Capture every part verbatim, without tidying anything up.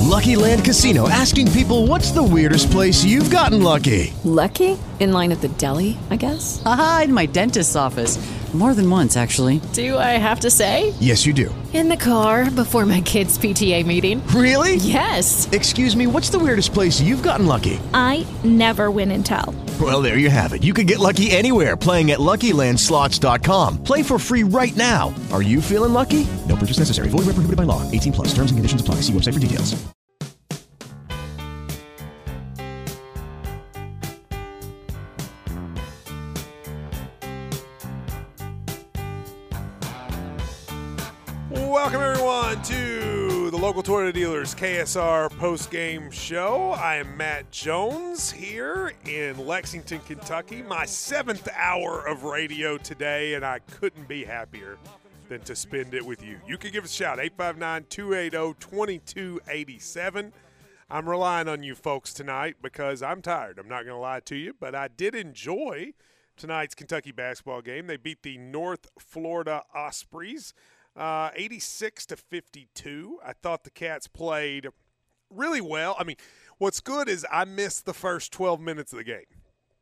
Lucky Land Casino, asking people, what's the weirdest place you've gotten lucky? Lucky? In line at the deli, I guess? Aha, in my dentist's office. More than once, actually. Do I have to say? Yes, you do. In the car before my kids' P T A meeting. Really? Yes. Excuse me, what's the weirdest place you've gotten lucky? I never win and tell. Well, there you have it. You can get lucky anywhere, playing at Lucky Land Slots dot com. Play for free right now. Are you feeling lucky? No purchase necessary. Void where prohibited by law. eighteen plus. Terms and conditions apply. See website for details. Welcome, everyone, to the local Toyota Dealers K S R post-game show. I am Matt Jones here in Lexington, Kentucky. My seventh hour of radio today, and I couldn't be happier than to spend it with you. You can give us a shout, eight five nine, two eight zero, two two eight seven. I'm relying on you folks tonight because I'm tired. I'm not going to lie to you, but I did enjoy tonight's Kentucky basketball game. They beat the North Florida Ospreys Uh, eighty-six to fifty-two. I thought the Cats played really well. I mean, what's good is I missed the first twelve minutes of the game.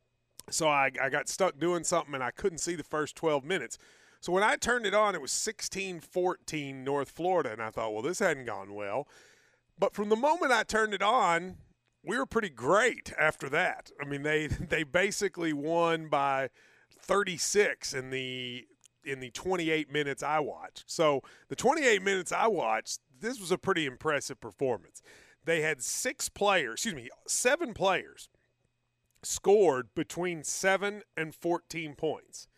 So I, I got stuck doing something, and I couldn't see the first twelve minutes. So when I turned it on, it was sixteen fourteen North Florida, and I thought, well, this hadn't gone well. But from the moment I turned it on, we were pretty great after that. I mean, they they basically won by thirty-six in the – in the twenty-eight minutes I watched. So the twenty-eight minutes I watched, this was a pretty impressive performance. They had six players, excuse me, seven players scored between seven and fourteen points.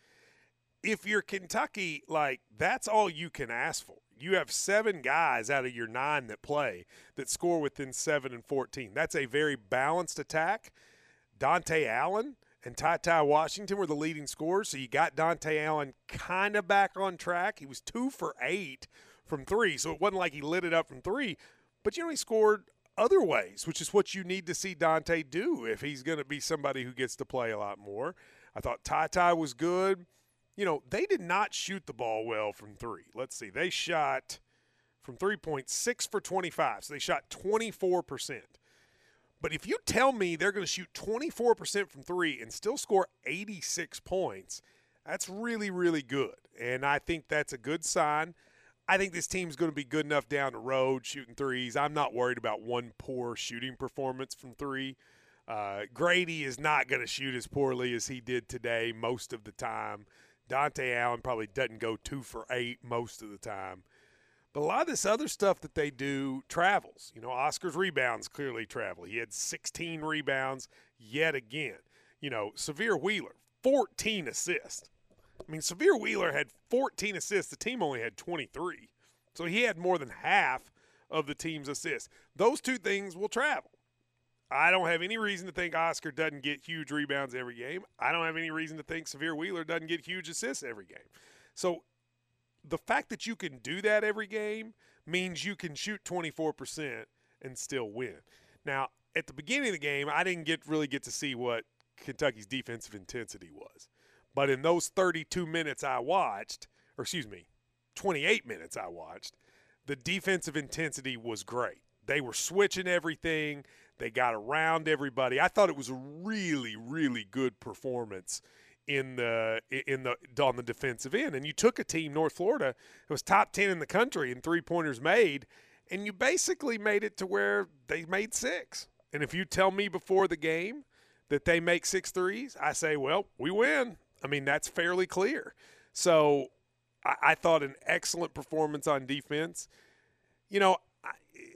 If you're Kentucky, like, that's all you can ask for. You have seven guys out of your nine that play that score within seven and fourteen. That's a very balanced attack. Dante Allen and Ty Ty Washington were the leading scorers, so you got Dante Allen kind of back on track. He was two for eight from three, so it wasn't like he lit it up from three. But you know, he scored other ways, which is what you need to see Dante do if he's going to be somebody who gets to play a lot more. I thought Ty Ty was good. You know, they did not shoot the ball well from three. Let's see. They shot from three-point six for twenty-five, so they shot twenty-four percent. But if you tell me they're going to shoot twenty-four percent from three and still score eighty-six points, that's really, really good. And I think that's a good sign. I think this team's going to be good enough down the road shooting threes. I'm not worried about one poor shooting performance from three. Uh, Grady is not going to shoot as poorly as he did today most of the time. Dante Allen probably doesn't go two for eight most of the time. But a lot of this other stuff that they do travels. You know, Oscar's rebounds clearly travel. He had sixteen rebounds yet again. You know, Severe Wheeler, fourteen assists. I mean, Severe Wheeler had fourteen assists. The team only had twenty-three. So he had more than half of the team's assists. Those two things will travel. I don't have any reason to think Oscar doesn't get huge rebounds every game. I don't have any reason to think Severe Wheeler doesn't get huge assists every game. So the fact that you can do that every game means you can shoot twenty-four percent and still win. Now, at the beginning of the game, I didn't get really get to see what Kentucky's defensive intensity was. But in those thirty-two minutes I watched, or excuse me, twenty-eight minutes I watched, the defensive intensity was great. They were switching everything. They got around everybody. I thought it was a really, really good performance in the in the on the defensive end. And you took a team, North Florida, that was top ten in the country in three-pointers made, and you basically made it to where they made six. And if you tell me before the game that they make six threes, I say, well, we win. I mean, that's fairly clear. So I, I thought an excellent performance on defense. You know, I,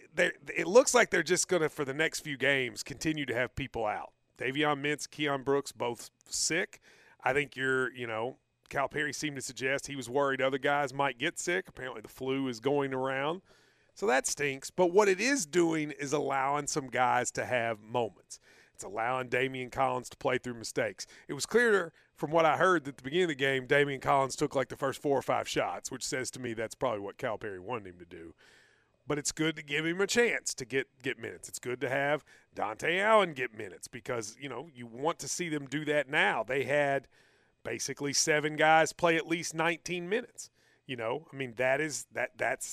it looks like they're just going to, for the next few games, continue to have people out. Davion Mintz, Keon Brooks, both sick. I think you're, you know, Calipari seemed to suggest he was worried other guys might get sick. Apparently the flu is going around. So that stinks. But what it is doing is allowing some guys to have moments. It's allowing Damian Collins to play through mistakes. It was clear from what I heard that at the beginning of the game, Damian Collins took like the first four or five shots, which says to me that's probably what Calipari wanted him to do. But it's good to give him a chance to get, get minutes. It's good to have Dante Allen get minutes because, you know, you want to see them do that now. They had basically seven guys play at least nineteen minutes. You know, I mean, that is that that's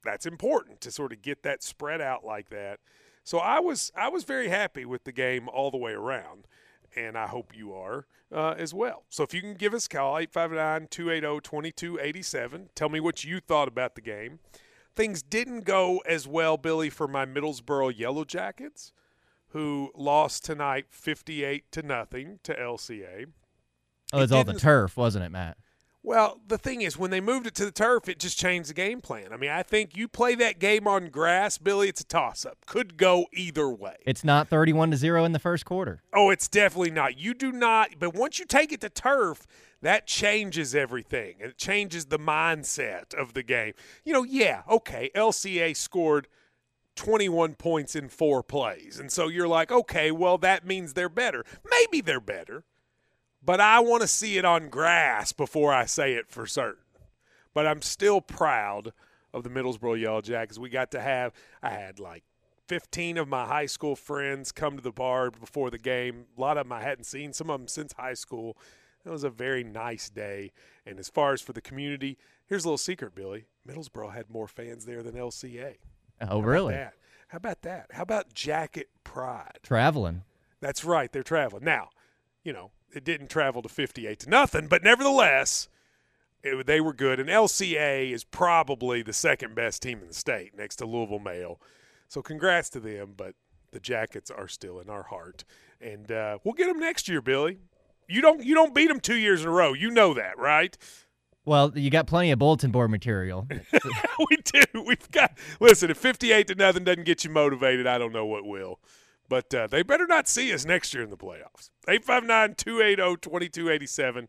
that's important to sort of get that spread out like that. So I was I was very happy with the game all the way around, and I hope you are uh, as well. So if you can give us a call, eight five nine, two eight zero, two two eight seven. Tell me what you thought about the game. Things didn't go as well, Billy, for my Middlesboro Yellow Jackets, who lost tonight fifty-eight to nothing to L C A. Oh, it's all the turf, wasn't it, Matt? Well, the thing is, when they moved it to the turf, it just changed the game plan. I mean, I think you play that game on grass, Billy, it's a toss-up. Could go either way. It's not thirty-one to zero in the first quarter. Oh, it's definitely not. You do not. But once you take it to turf, that changes everything. It changes the mindset of the game. You know, yeah, okay, L C A scored twenty-one points in four plays. And so you're like, okay, well, that means they're better. Maybe they're better. But I want to see it on grass before I say it for certain. But I'm still proud of the Middlesboro Yellow Jackets. We got to have – I had like fifteen of my high school friends come to the bar before the game. A lot of them I hadn't seen, some of them since high school. It was a very nice day. And as far as for the community, here's a little secret, Billy. Middlesboro had more fans there than L C A. Oh, really? How about that? How about that? How about Jacket Pride? Traveling. That's right. They're traveling. Now, you know, it didn't travel to fifty-eight to nothing, but nevertheless, it, they were good. And L C A is probably the second best team in the state next to Louisville Mayo. So congrats to them, but the Jackets are still in our heart. And uh, we'll get them next year, Billy. You don't you don't beat them two years in a row. You know that, right? Well, you got plenty of bulletin board material. We do. We've got – listen, if fifty-eight to nothing doesn't get you motivated, I don't know what will. But uh, they better not see us next year in the playoffs. eight five nine, two eight zero, two two eight seven.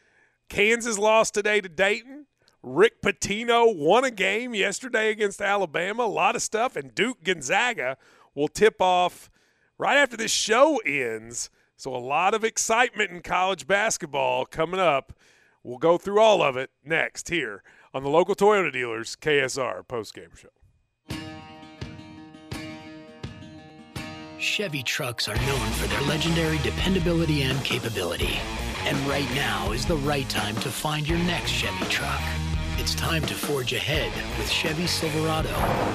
Kansas lost today to Dayton. Rick Pitino won a game yesterday against Alabama. A lot of stuff. And Duke Gonzaga will tip off right after this show ends. So a lot of excitement in college basketball coming up. We'll go through all of it next here on the local Toyota dealers K S R postgame show. Chevy trucks are known for their legendary dependability and capability. And right now is the right time to find your next Chevy truck. It's time to forge ahead with Chevy Silverado.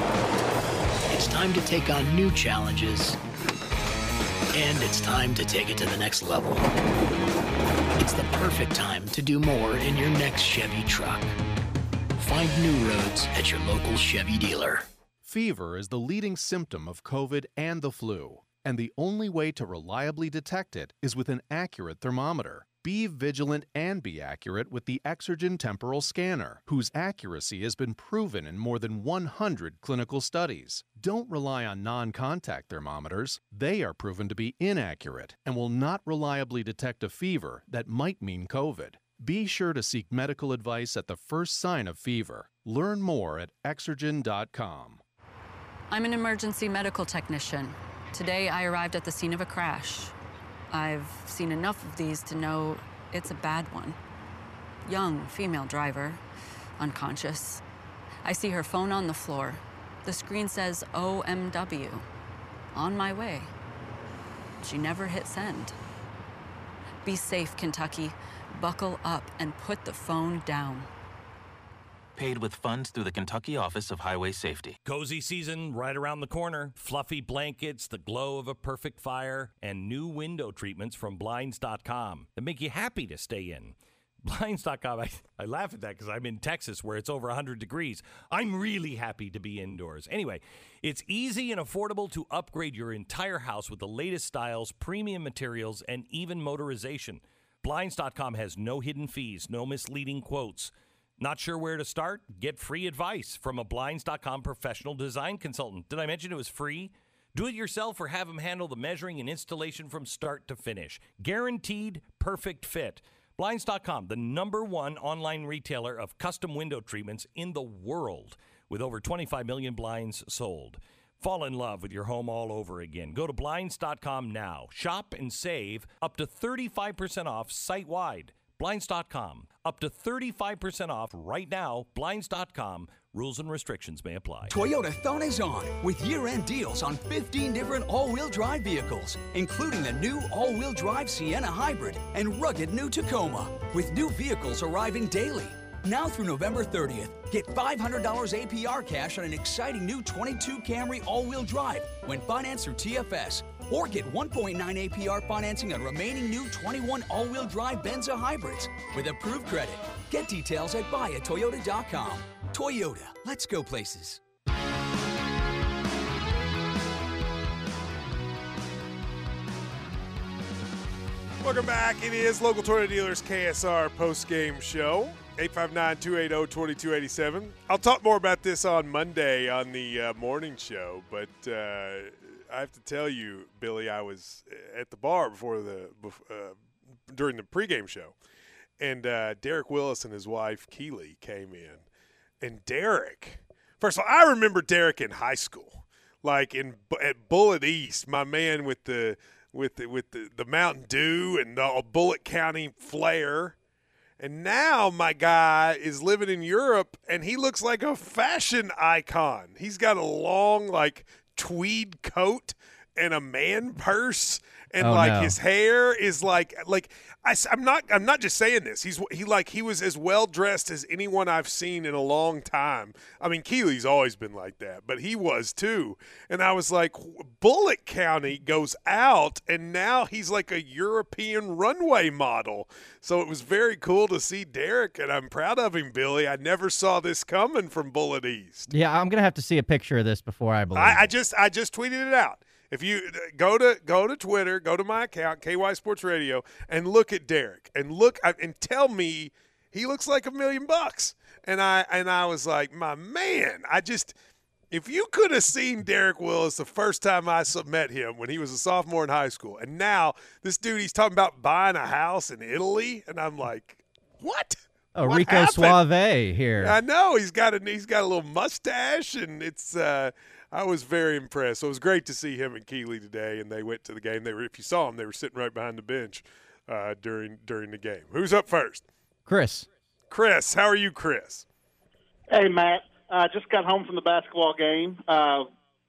It's time to take on new challenges. And it's time to take it to the next level. It's the perfect time to do more in your next Chevy truck. Find new roads at your local Chevy dealer. Fever is the leading symptom of COVID and the flu, and the only way to reliably detect it is with an accurate thermometer. Be vigilant and be accurate with the Exergen Temporal Scanner, whose accuracy has been proven in more than one hundred clinical studies. Don't rely on non-contact thermometers. They are proven to be inaccurate and will not reliably detect a fever that might mean COVID. Be sure to seek medical advice at the first sign of fever. Learn more at exergen dot com. I'm an emergency medical technician. Today, I arrived at the scene of a crash. I've seen enough of these to know it's a bad one. Young female driver, unconscious. I see her phone on the floor. The screen says O M W, on my way. She never hit send. Be safe, Kentucky. Buckle up and put the phone down. Paid with funds through the Kentucky Office of Highway Safety. Cozy season right around the corner. Fluffy blankets, the glow of a perfect fire, and new window treatments from Blinds dot com that make you happy to stay in. Blinds dot com, I, I laugh at that because I'm in Texas where it's over one hundred degrees. I'm really happy to be indoors. Anyway, it's easy and affordable to upgrade your entire house with the latest styles, premium materials, and even motorization. Blinds dot com has no hidden fees, no misleading quotes. Not sure where to start? Get free advice from a Blinds dot com professional design consultant. Did I mention it was free? Do it yourself or have them handle the measuring and installation from start to finish. Guaranteed perfect fit. Blinds dot com, the number one online retailer of custom window treatments in the world, with over twenty-five million blinds sold. Fall in love with your home all over again. Go to Blinds dot com now. Shop and save up to thirty-five percent off site-wide. Blinds dot com. Up to thirty-five percent off right now. Blinds dot com. Rules and restrictions may apply. Toyota Thon is on with year-end deals on fifteen different all-wheel drive vehicles, including the new all-wheel drive Sienna Hybrid and rugged new Tacoma, with new vehicles arriving daily. Now through November thirtieth, get five hundred dollars A P R cash on an exciting new twenty-two Camry all-wheel drive when financed through T F S. Or get one point nine A P R financing on remaining new twenty-one all-wheel drive Benza hybrids with approved credit. Get details at buy a toyota dot com. Toyota, let's go places. Welcome back. It is Local Toyota Dealers K S R post-game show. eight five nine, two eight zero, two two eight seven. I'll talk more about this on Monday on the uh, morning show, but uh, I have to tell you, Billy, I was at the bar before the uh, during the pregame show, and uh, Derek Willis and his wife Keely came in, and Derek. First of all, I remember Derek in high school, like in at Bullitt East, my man with the with the, with the, the Mountain Dew and the Bullitt County flair. And now my guy is living in Europe, and he looks like a fashion icon. He's got a long, like, tweed coat and a man purse, and oh, like no. his hair is like like I, I'm not I'm not just saying this. He's he like he was as well dressed as anyone I've seen in a long time. I mean, Keely's always been like that, but he was too. And I was like, Bullitt County goes out, and now he's like a European runway model. So it was very cool to see Derek, and I'm proud of him, Billy. I never saw this coming from Bullitt East. Yeah, I'm gonna have to see a picture of this before I believe. I, I just I just tweeted it out. If you go to go to Twitter, go to my account, K Y Sports Radio, and look at Derek, and look and tell me he looks like a million bucks. And I and I was like, my man, I just if you could have seen Derek Willis the first time I met him when he was a sophomore in high school, and now this dude, he's talking about buying a house in Italy, and I'm like, what? Oh, what Rico happened? Suave here. I know he's got a he's got a little mustache, and it's. Uh, I was very impressed. So it was great to see him and Keely today, and they went to the game. They were, if you saw them, they were sitting right behind the bench uh, during during the game. Who's up first? Chris. Chris, how are you, Chris? Hey, Matt. I uh, just got home from the basketball game. Uh,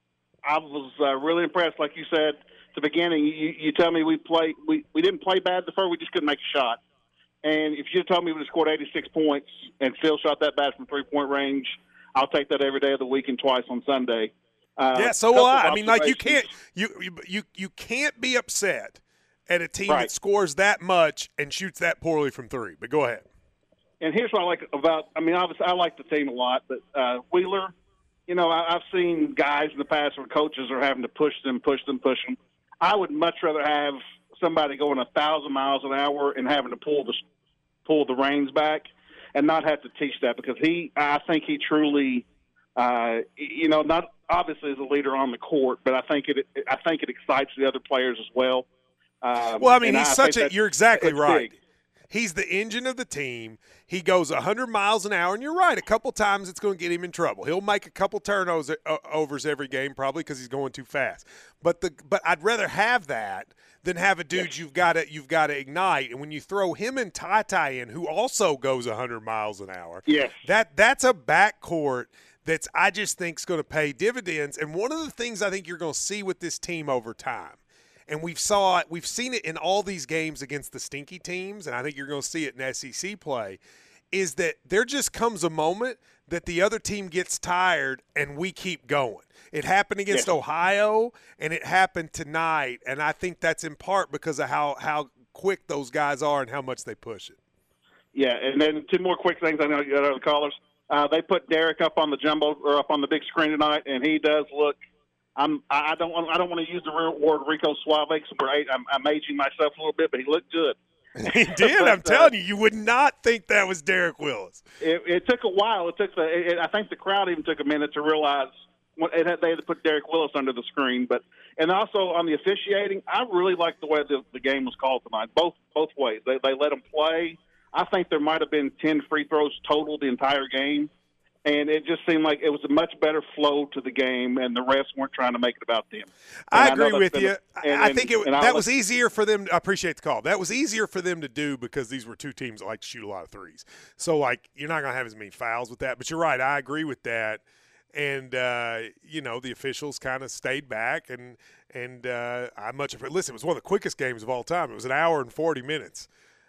I was uh, really impressed, like you said at the beginning. You, you tell me we play we, we didn't play bad the first. We just couldn't make a shot. And if you told me we would have scored eighty-six points and Phil shot that bad from three-point range, I'll take that every day of the week and twice on Sunday. Uh, yeah, so will I. I mean, like you can't you, you you you can't be upset at a team right. that scores that much and shoots that poorly from three. But go ahead. And here's what I like about. I mean, obviously, I like the team a lot, but uh, Wheeler. You know, I, I've seen guys in the past where coaches are having to push them, push them, push them. I would much rather have somebody going a thousand miles an hour and having to pull the pull the reins back, and not have to teach that because he. I think he truly. Uh, you know, not obviously as a leader on the court, but I think it. I think it excites the other players as well. Um, well, I mean, he's I such a. You're exactly right. Big. He's the engine of the team. He goes one hundred miles an hour, and you're right. A couple times it's going to get him in trouble. He'll make a couple turnovers overs every game, probably because he's going too fast. But the but I'd rather have that than have a dude yes. you've got to you've got to ignite. And when you throw him and Ty Ty in, who also goes one hundred miles an hour, yes. that that's a backcourt that's I just think is going to pay dividends. And one of the things I think you're going to see with this team over time, and we've saw it, we've seen it in all these games against the stinky teams, and I think you're going to see it in S E C play, is that there just comes a moment that the other team gets tired and we keep going. It happened against yeah. Ohio, and it happened tonight, and I think that's in part because of how, how quick those guys are and how much they push it. Yeah, and then two more quick things. I know you got other callers. Uh, they put Derek up on the jumbo or up on the big screen tonight, and he does look. I'm. I don't want. I don't want to use the word Rico Suave. I'm, I'm aging myself a little bit, but he looked good. He did. but, I'm telling you, you would not think that was Derek Willis. It, it took a while. It took. The, it, I think the crowd even took a minute to realize when it had, they had to put Derek Willis under the screen. But and also on the officiating, I really liked the way the, the game was called tonight. Both both ways. They they let them play. I think there might have been ten free throws total the entire game. And it just seemed like it was a much better flow to the game, and the refs weren't trying to make it about them. And I agree I with been, you. and, I think it, and that I was easier for them. I appreciate the call. That was easier for them to do because these were two teams that like to shoot a lot of threes. So, like, you're not going to have as many fouls with that. But you're right. I agree with that. And, uh, you know, the officials kind of stayed back. And, and uh, I much – listen, it was one of the quickest games of all time. It was an hour and forty minutes.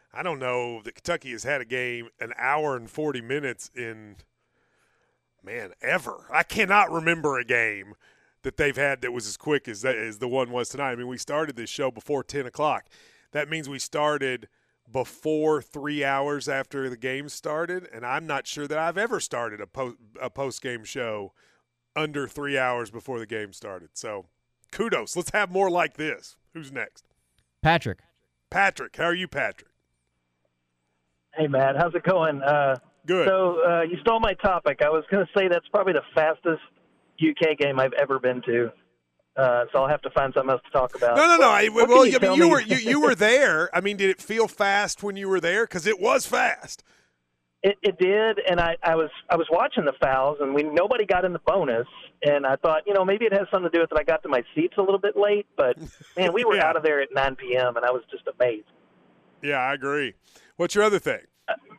I don't know that Kentucky has had a game an hour and forty minutes in, man, ever. I cannot remember a game that they've had that was as quick as, that, as the one was tonight. I mean, we started this show before ten o'clock. That means we started before three hours after the game started, and I'm not sure that I've ever started a, po- a post-game show under three hours before the game started. So kudos. Let's have more like this. Who's next? Patrick. Patrick. How are you, Patrick? Hey, Matt. How's it going? Uh, Good. So uh, you stole my topic. I was going to say that's probably the fastest U K game I've ever been to. Uh, so I'll have to find something else to talk about. No, no, no. I, What well, can you I tell mean, you me? were you, you were there. I mean, did it feel fast when you were there? Because it was fast. It, it did, and I, I was I was watching the fouls, and we nobody got in the bonus, and I thought, you know, maybe it has something to do with that I got to my seats a little bit late, but man, we were Yeah. out of there at nine p.m. and I was just amazed. Yeah, I agree. What's your other thing?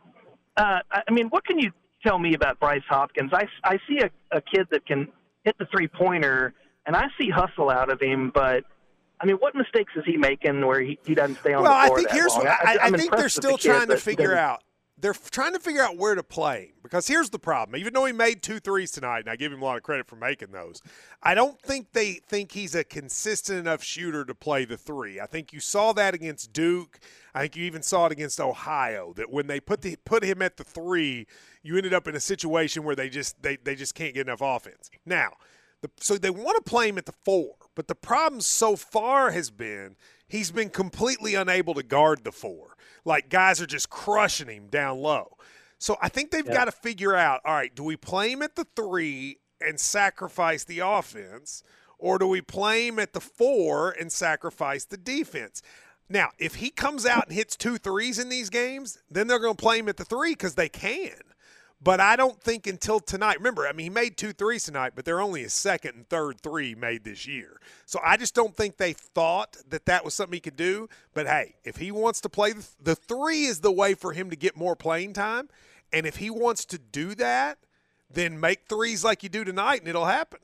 Uh, I I mean, what can you tell me about Bryce Hopkins? I, I see a, a kid that can hit the three pointer, and I see hustle out of him, but. I mean, what mistakes is he making where he, he doesn't stay on Well, the I floor think that here's long? what I, I I'm think they're impressed with still the kid, trying to but- figure out. They're f- trying to figure out where to play him because here's the problem. Even though he made two threes tonight, and I give him a lot of credit for making those, I don't think they think he's a consistent enough shooter to play the three. I think you saw that against Duke. I think you even saw it against Ohio. That when they put the put him at the three, you ended up in a situation where they just they they just can't get enough offense. Now, the, so they want to play him at the four, but the problem so far has been he's been completely unable to guard the four. Like, guys are just crushing him down low. So I think they've Yeah. got to figure out, all right, do we play him at the three and sacrifice the offense, or do we play him at the four and sacrifice the defense? Now, if he comes out and hits two threes in these games, then they're going to play him at the three because they can. But I don't think until tonight. Remember, I mean, he made two threes tonight, but they're only his second and third three made this year. So I just don't think they thought that that was something he could do. But, hey, if he wants to play, the, the three is the way for him to get more playing time. And if he wants to do that, then make threes like you do tonight, and it'll happen.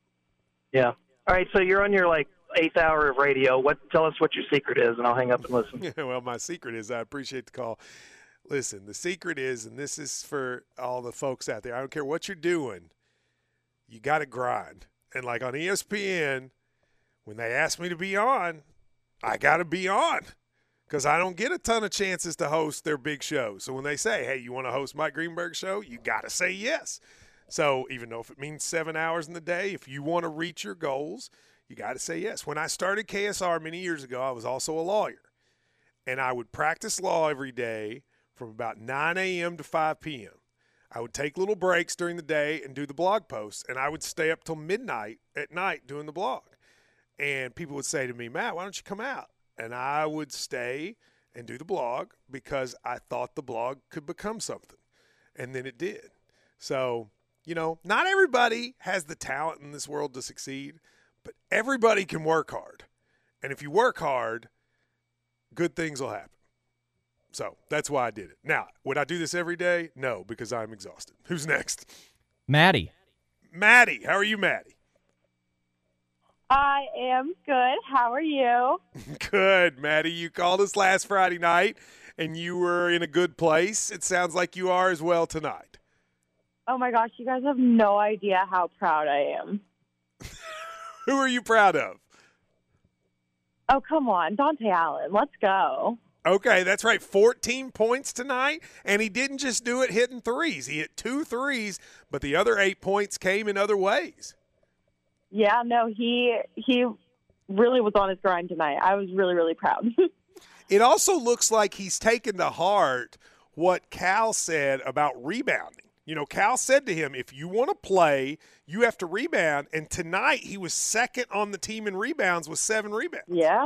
Yeah. All right, so you're on your, like, eighth hour of radio. What? Tell us what your secret is, and I'll hang up and listen. Well, my secret is I appreciate the call. Listen, the secret is, and this is for all the folks out there, I don't care what you're doing, you got to grind. And like on E S P N, when they ask me to be on, I got to be on because I don't get a ton of chances to host their big shows. So when they say, hey, you want to host Mike Greenberg's show, you got to say yes. So even though if it means seven hours in the day, if you want to reach your goals, you got to say yes. When I started K S R many years ago, I was also a lawyer. And I would practice law every day from about nine a.m. to five p.m. I would take little breaks during the day and do the blog posts, and I would stay up till midnight at night doing the blog. And people would say to me, Matt, why don't you come out? And I would stay and do the blog because I thought the blog could become something. And then it did. So, you know, not everybody has the talent in this world to succeed, but everybody can work hard. And if you work hard, good things will happen. So that's why I did it. Now, would I do this every day? No, because I'm exhausted. Who's next? Maddie. Maddie. How are you, Maddie? I am good. How are you? Good, Maddie. You called us last Friday night, and you were in a good place. It sounds like you are as well tonight. Oh, my gosh. You guys have no idea how proud I am. Who are you proud of? Oh, come on. Dante Allen. Let's go. Okay, that's right. fourteen points tonight, and he didn't just do it hitting threes. He hit two threes, but the other eight points came in other ways. Yeah, no, he he really was on his grind tonight. I was really, really proud. It also looks like he's taken to heart what Cal said about rebounding. You know, Cal said to him, if you want to play, you have to rebound. And tonight he was second on the team in rebounds with seven rebounds. Yeah.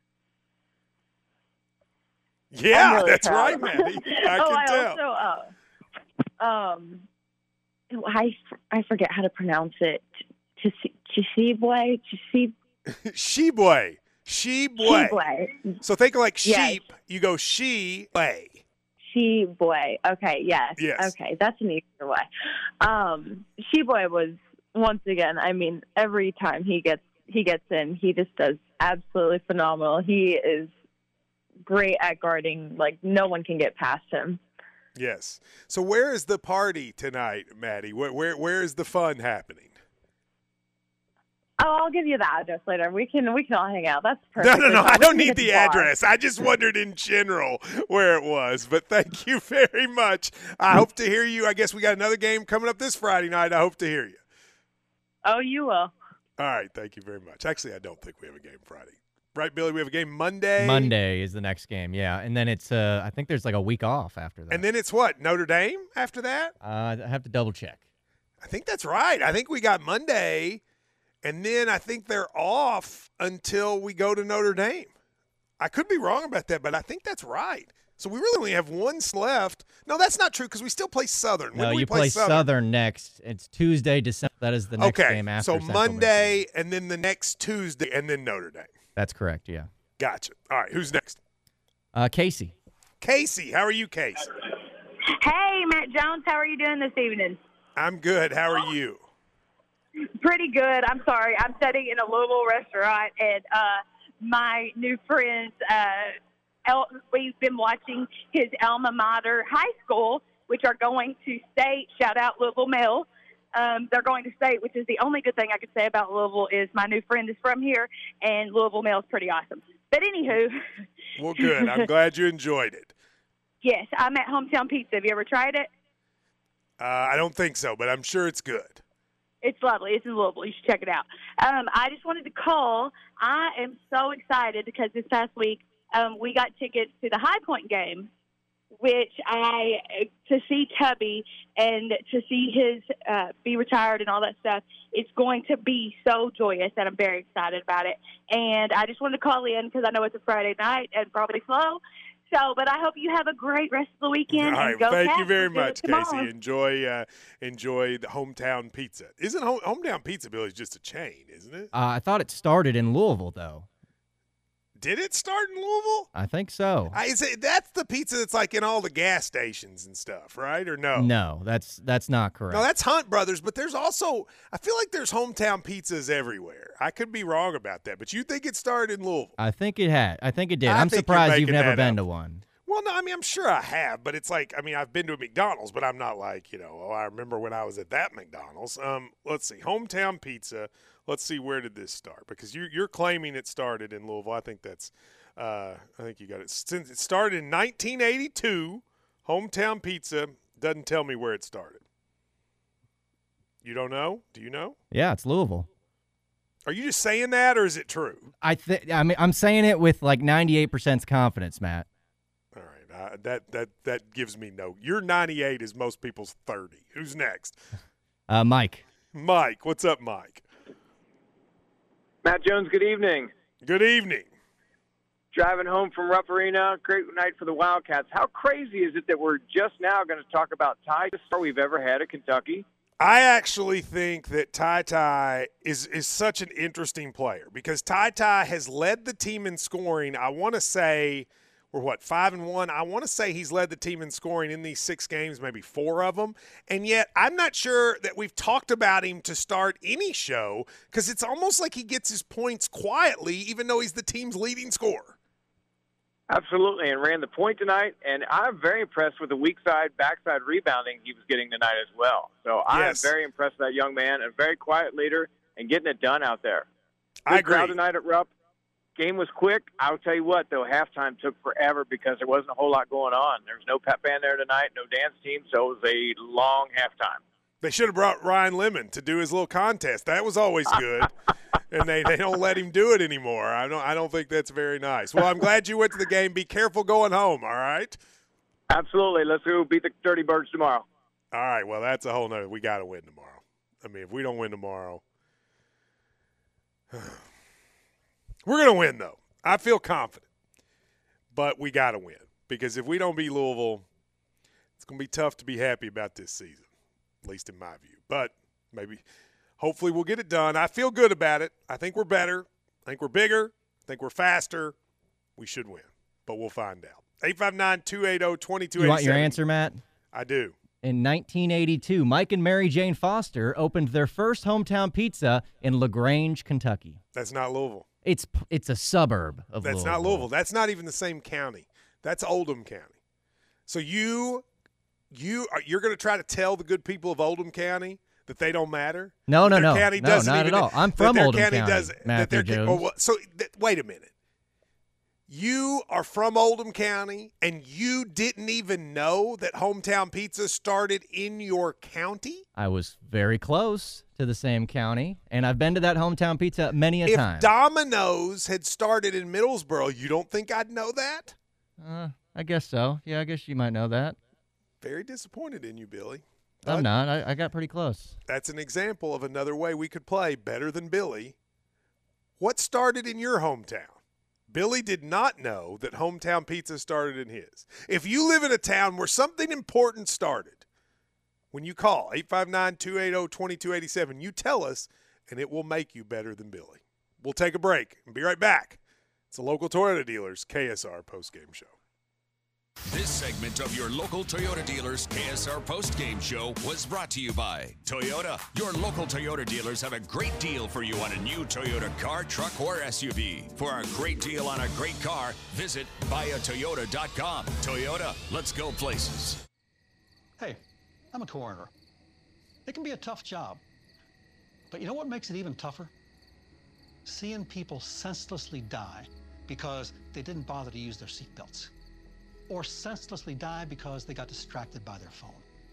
Yeah, really that's proud. right, Maddie. I oh, can I tell. also, uh, um, I, I forget how to pronounce it. Chisibwe, Chisib. Shibwe. Shibwe. Shibwe. So think like Yes. sheep. You go she-way. Shibwe. Okay, yes. Yes. Okay, that's an easier way. Um, Shibwe was once again. I mean, every time he gets he gets in, he just does absolutely phenomenal. He is great at guarding. Like, no one can get past him. Yes. So where is the party tonight, Maddie? Where where, where is the fun happening? Oh, I'll give you the address later. We can we can all hang out. That's perfect. No, no, no. We I can don't get need to the bar. address. I just wondered in general where it was. But thank you very much. I hope to hear you. I guess we got another game coming up this Friday night. I hope to hear you. Oh, you will. All right. Thank you very much. Actually, I don't think we have a game Friday. Right, Billy? We have a game Monday. Monday is the next game, yeah. And then it's, uh, I think there's like a week off after that. And then it's what? Notre Dame after that? Uh, I have to double check. I think that's right. I think we got Monday, and then I think they're off until we go to Notre Dame. I could be wrong about that, but I think that's right. So we really only have one left. No, that's not true because we still play Southern. When No, do we you play Southern? Southern next. It's Tuesday, December. That is the next okay, game after so Central Monday, Michigan. and then the next Tuesday, and then Notre Dame. That's correct, yeah. Gotcha. All right, who's next? Uh, Casey. Casey, how are you, Casey? Hey, Matt Jones, how are you doing this evening? I'm good. How are you? Pretty good. I'm sorry. I'm sitting in a Louisville restaurant, and uh, my new friends, uh, El- we've been watching his alma mater, high school, which are going to state. Shout out Louisville Mill. Um, they're going to state, which is the only good thing I could say about Louisville is my new friend is from here, and Louisville Mill is pretty awesome. But anywho. Well, good. I'm glad you enjoyed it. Yes, I'm at Hometown Pizza. Have you ever tried it? Uh, I don't think so, but I'm sure it's good. It's lovely. It's in Louisville. You should check it out. Um, I just wanted to call. I am so excited because this past week um, we got tickets to the High Point game, which I to see Tubby and to see his uh, be retired and all that stuff. It's going to be so joyous, and I'm very excited about it. And I just wanted to call in because I know it's a Friday night and probably slow. So, but I hope you have a great rest of the weekend. All right, and go thank Cats. you very We'll do it much, tomorrow. Casey. Enjoy, uh, enjoy the hometown pizza. Isn't home, hometown pizza, Billy, just a chain, isn't it? Uh, I thought it started in Louisville, though. Did it start in Louisville? I think so. I say that's the pizza that's like in all the gas stations and stuff, right? Or no? No, that's that's not correct. No, that's Hunt Brothers, but there's also, I feel like there's hometown pizzas everywhere. I could be wrong about that, but you think it started in Louisville? I think it had. I think it did. I I'm think you're surprised you've making never that been up. to one. Well, no, I mean, I'm sure I have, but it's like, I mean, I've been to a McDonald's, but I'm not like, you know, oh, I remember when I was at that McDonald's. Um, let's see, hometown pizza. Let's see, where did this start? Because you, you're claiming it started in Louisville. I think that's, uh, I think you got it. Since it started in nineteen eighty-two, hometown pizza doesn't tell me where it started. You don't know? Do you know? Yeah, it's Louisville. Are you just saying that, or is it true? I think. I mean, I'm saying it with like ninety-eight percent confidence, Matt. All right, uh, that that that gives me no. Your ninety-eight is most people's thirty. Who's next? Uh, Mike. Mike, what's up, Mike? Matt Jones, good evening. Good evening. Driving home from Rupp Arena, great night for the Wildcats. How crazy is it that we're just now going to talk about Ty, the star we've ever had at Kentucky? I actually think that Ty Ty is is such an interesting player because Ty Ty has led the team in scoring. I want to say we're what five and one. I want to say he's led the team in scoring in these six games, maybe four of them. And yet I'm not sure that we've talked about him to start any show because it's almost like he gets his points quietly, even though he's the team's leading scorer. Absolutely, and ran the point tonight. And I'm very impressed with the weak side, backside rebounding he was getting tonight as well. So I am Yes. very impressed with that young man, a very quiet leader, and getting it done out there. Good I agree. crowd tonight at Rupp. Game was quick. I'll tell you what, though, halftime took forever because there wasn't a whole lot going on. There was no pep band there tonight, no dance team, so it was a long halftime. They should have brought Ryan Lemon to do his little contest. That was always good. And they, they don't let him do it anymore. I don't I don't think that's very nice. Well, I'm glad you went to the game. Be careful going home, all right? Absolutely. Let's go beat the Dirty Birds tomorrow. All right, well, that's a whole nother. We got to win tomorrow. I mean, if we don't win tomorrow. We're going to win, though. I feel confident. But we got to win. Because if we don't beat Louisville, it's going to be tough to be happy about this season, at least in my view. But maybe, hopefully we'll get it done. I feel good about it. I think we're better. I think we're bigger. I think we're faster. We should win. But we'll find out. eight five nine, two eight zero, two two eight seven. You want your answer, Matt? I do. In nineteen eighty-two, Mike and Mary Jane Foster opened their first hometown pizza in LaGrange, Kentucky. That's not Louisville. It's it's a suburb of That's Louisville. not Louisville. That's not even the same county. That's Oldham County. So you you are you're going to try to tell the good people of Oldham County that they don't matter? No, no, Their no. county No, doesn't not even, at all. I'm that from their Oldham county. County, Doesn't, Matthew that their, Jones. oh, well, so th- wait a minute. You are from Oldham County, and you didn't even know that Hometown Pizza started in your county? I was very close to the same county, and I've been to that hometown pizza many a If time. Domino's had started in Middlesboro, you don't think I'd know that? Uh, I guess so. Yeah, I guess you might know that. Very disappointed in you, Billy. I'm But not. I, I got pretty close. That's an example of another way we could play better than Billy. What started in your hometown? Billy did not know that Hometown Pizza started in his. If you live in a town where something important started, when you call eight five nine, two eight zero, two two eight seven, you tell us, and it will make you better than Billy. We'll take a break and be right back. It's the local Toyota dealers K S R postgame show. This segment of your local Toyota dealers K S R postgame show was brought to you by Toyota. Your local Toyota dealers have a great deal for you on a new Toyota car, truck, or S U V. For a great deal on a great car, visit buy a toyota dot com. Toyota, let's go places. Hey, I'm a coroner. It can be a tough job. But you know what makes it even tougher? Seeing people senselessly die because they didn't bother to use their seatbelts. Or senselessly die because they got distracted by their phone.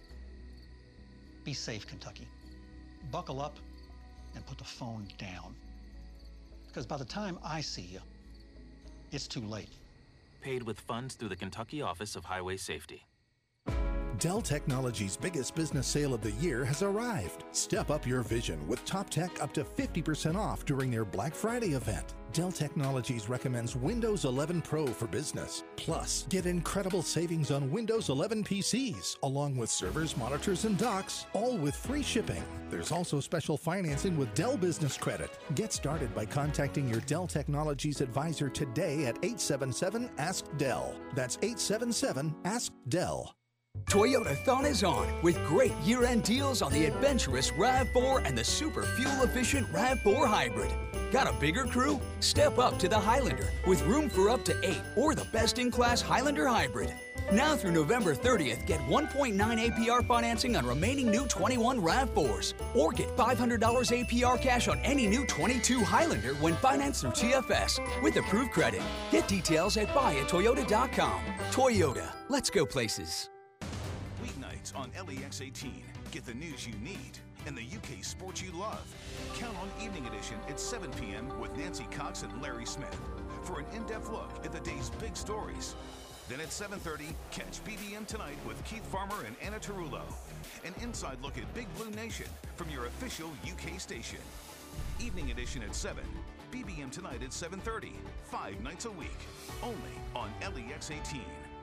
Be safe, Kentucky. Buckle up and put the phone down. Because by the time I see you, it's too late. Paid with funds through the Kentucky Office of Highway Safety. Dell Technologies' biggest business sale of the year has arrived. Step up your vision with Top Tech up to fifty percent off during their Black Friday event. Dell Technologies recommends Windows eleven Pro for business. Plus, get incredible savings on Windows eleven P Cs, along with servers, monitors, and docks, all with free shipping. There's also special financing with Dell Business Credit. Get started by contacting your Dell Technologies advisor today at eight seven seven, ask Dell. That's eight seven seven, ask Dell. Toyotathon is on with great year-end deals on the adventurous RAV four and the super fuel-efficient RAV four Hybrid. Got a bigger crew? Step up to the Highlander with room for up to eight or the best-in-class Highlander Hybrid. Now through November thirtieth, get one point nine A P R financing on remaining new twenty-one RAV fours. Or get five hundred dollars A P R cash on any new twenty-two Highlander when financed through T F S with approved credit. Get details at buy a toyota dot com. Toyota, let's go places. Weeknights on L E X eighteen. Get the news you need and the U K sports you love. Count on Evening Edition at seven p.m. with Nancy Cox and Larry Smith for an in-depth look at the day's big stories. Then at seven thirty, catch B B M Tonight with Keith Farmer and Anna Tarullo. An inside look at Big Blue Nation from your official U K station. Evening Edition at seven. B B M Tonight at seven thirty. Five nights a week. Only on L E X eighteen.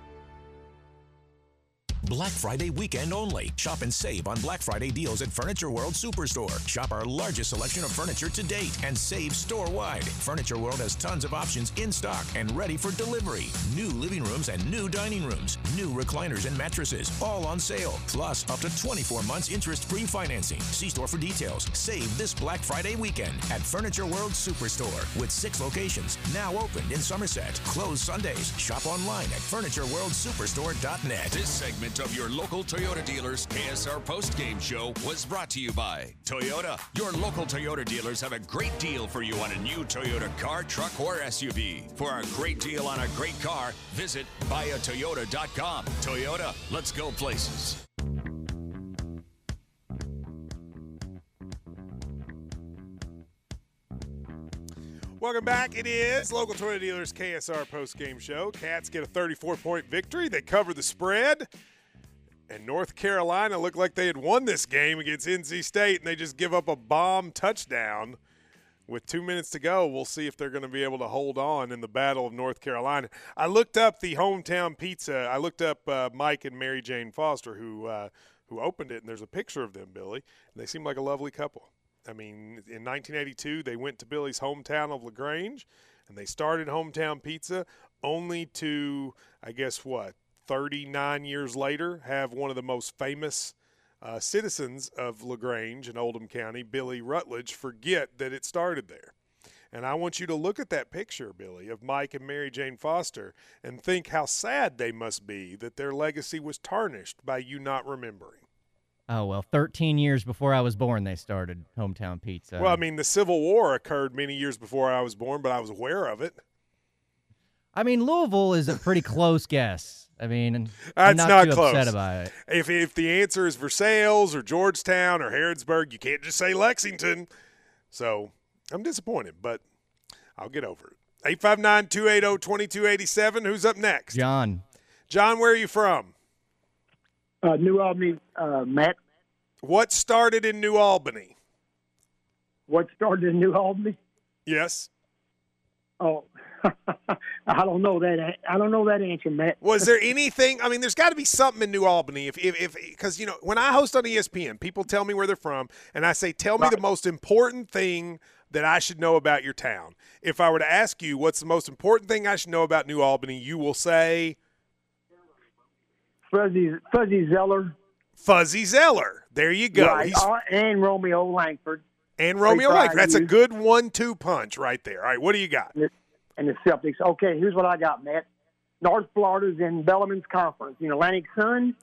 Black Friday weekend only. Shop and save on Black Friday deals at Furniture World Superstore. Shop our largest selection of furniture to date and save store-wide. Furniture World has tons of options in stock and ready for delivery. New living rooms and new dining rooms. New recliners and mattresses, all on sale. Plus, up to twenty-four months interest-free financing. See store for details. Save this Black Friday weekend at Furniture World Superstore with six locations. Now opened in Somerset. Closed Sundays. Shop online at furniture world superstore dot net. This segment of your local Toyota dealers K S R postgame show was brought to you by Toyota. Your local Toyota dealers have a great deal for you on a new Toyota car, truck, or S U V. For a great deal on a great car, visit buy a toyota dot com. Toyota, let's go places. Welcome back. It is local Toyota dealers K S R postgame show. Cats get a thirty-four point victory. They cover the spread. And North Carolina looked like they had won this game against N C State, and they just give up a bomb touchdown with two minutes to go. We'll see if they're going to be able to hold on in the Battle of North Carolina. I looked up the Hometown Pizza. I looked up uh, Mike and Mary Jane Foster, who uh, who opened it, and there's a picture of them, Billy, and they seem like a lovely couple. I mean, in nineteen eighty-two, they went to Billy's hometown of LaGrange, and they started Hometown Pizza only to, I guess, what, thirty-nine years later, have one of the most famous uh, citizens of LaGrange in Oldham County, Billy Rutledge, forget that it started there. And I want you to look at that picture, Billy, of Mike and Mary Jane Foster and think how sad they must be that their legacy was tarnished by you not remembering. Oh, well, thirteen years before I was born, they started Hometown Pizza. Well, I mean, the Civil War occurred many years before I was born, but I was aware of it. I mean, Louisville is a pretty close guess. I mean, That's I'm not, not too close. upset about it. If if the answer is Versailles or Georgetown or Harrodsburg, you can't just say Lexington. So I'm disappointed, but I'll get over it. eight five nine, two eight zero, two two eight seven. Who's up next? John. John, where are you from? Uh, New Albany, uh, Matt. What started in New Albany? What started in New Albany? Yes. Oh, I don't know that. I don't know that answer, Matt. Was there anything? I mean, there's got to be something in New Albany. If, if, if, because you know, when I host on E S P N, people tell me where they're from, and I say, "Tell me Right. the most important thing that I should know about your town." If I were to ask you, "What's the most important thing I should know about New Albany?" you will say, Fuzzy, Fuzzy Zeller. Fuzzy Zeller. There you go. Right. He's, Uh, and Romeo Langford. and Romeo Played Langford. That's a five good one two punch right there. All right, what do you got? years. And the Celtics. Okay, here's what I got, Matt. North Florida's in Bellarmine's conference. The Atlantic Sun.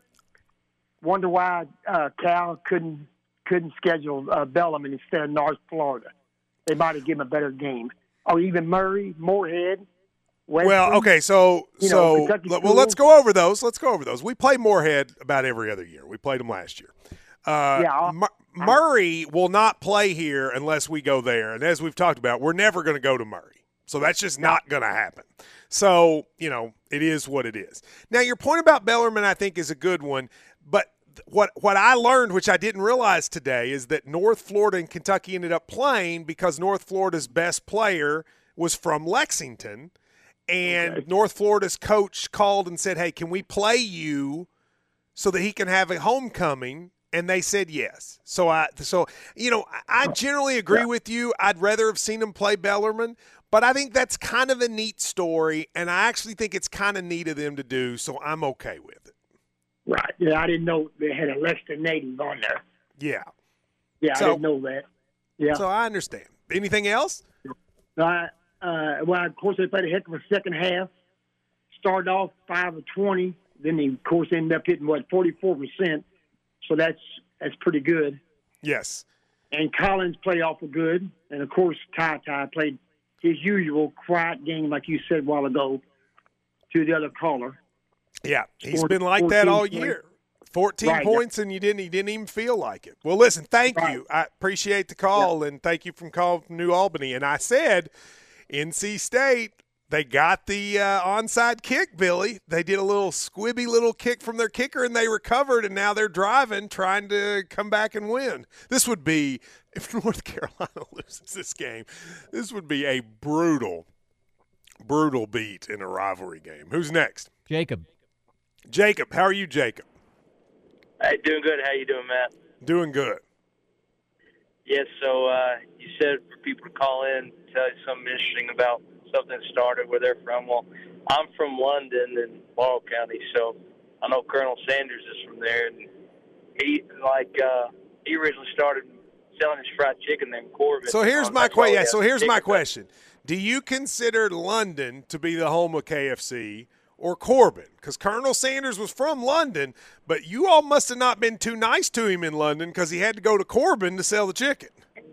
Wonder why uh, Cal couldn't couldn't schedule uh, Bellarmine instead of North Florida. They might have given a better game. Or even Murray, Moorhead. Western. Well, okay, so You know, so Kentucky well, School. let's go over those. Let's go over those. We play Moorhead about every other year. We played them last year. Uh, Yeah, I'll- Mur- Murray will not play here unless we go there. And as we've talked about, we're never going to go to Murray. So that's just not going to happen. So, you know, it is what it is. Now, your point about Bellarmine, I think, is a good one. But what what I learned, which I didn't realize today, is that North Florida and Kentucky ended up playing because North Florida's best player was from Lexington. And okay. North Florida's coach called and said, "Hey, can we play you so that he can have a homecoming?" And they said yes. So I, so you know, I generally agree yeah. with you. I'd rather have seen him play Bellarmine, but I think that's kind of a neat story, and I actually think it's kind of neat of them to do. So I'm okay with it. Right. Yeah, I didn't know they had a Lexington native on there. Yeah. Yeah, so, I didn't know that. Yeah. So I understand. Anything else? Uh, uh, well, of course, they played a heck of a second half. Started off five of twenty. Then they, of course, ended up hitting, what, forty-four percent. So that's that's pretty good. Yes. And Collins played awful good. And, of course, Ty Ty played his usual quiet game, like you said a while ago, to the other caller. Yeah, he's been like that all year. fourteen right. points, and you didn't. He didn't even feel like it. Well, listen, thank right. you. I appreciate the call, yeah. and thank you from calling from New Albany. And I said, N C State, they got the uh, onside kick, Billy. They did a little squibby little kick from their kicker, and they recovered, and now they're driving, trying to come back and win. This would be, if North Carolina loses this game, this would be a brutal, brutal beat in a rivalry game. Who's next? Jacob. Jacob, how are you, Jacob? Hey, doing good. How you doing, Matt? Doing good. Yes, so uh, you said for people to call in, tell you something interesting about something that started where they're from. Well, I'm from London in Laurel County, so I know Colonel Sanders is from there, and he like uh, he originally started selling his fried chicken there in Corbin. So here's my question. Yeah, so here's my question: do you consider London to be the home of K F C or Corbin? Because Colonel Sanders was from London, but you all must have not been too nice to him in London because he had to go to Corbin to sell the chicken.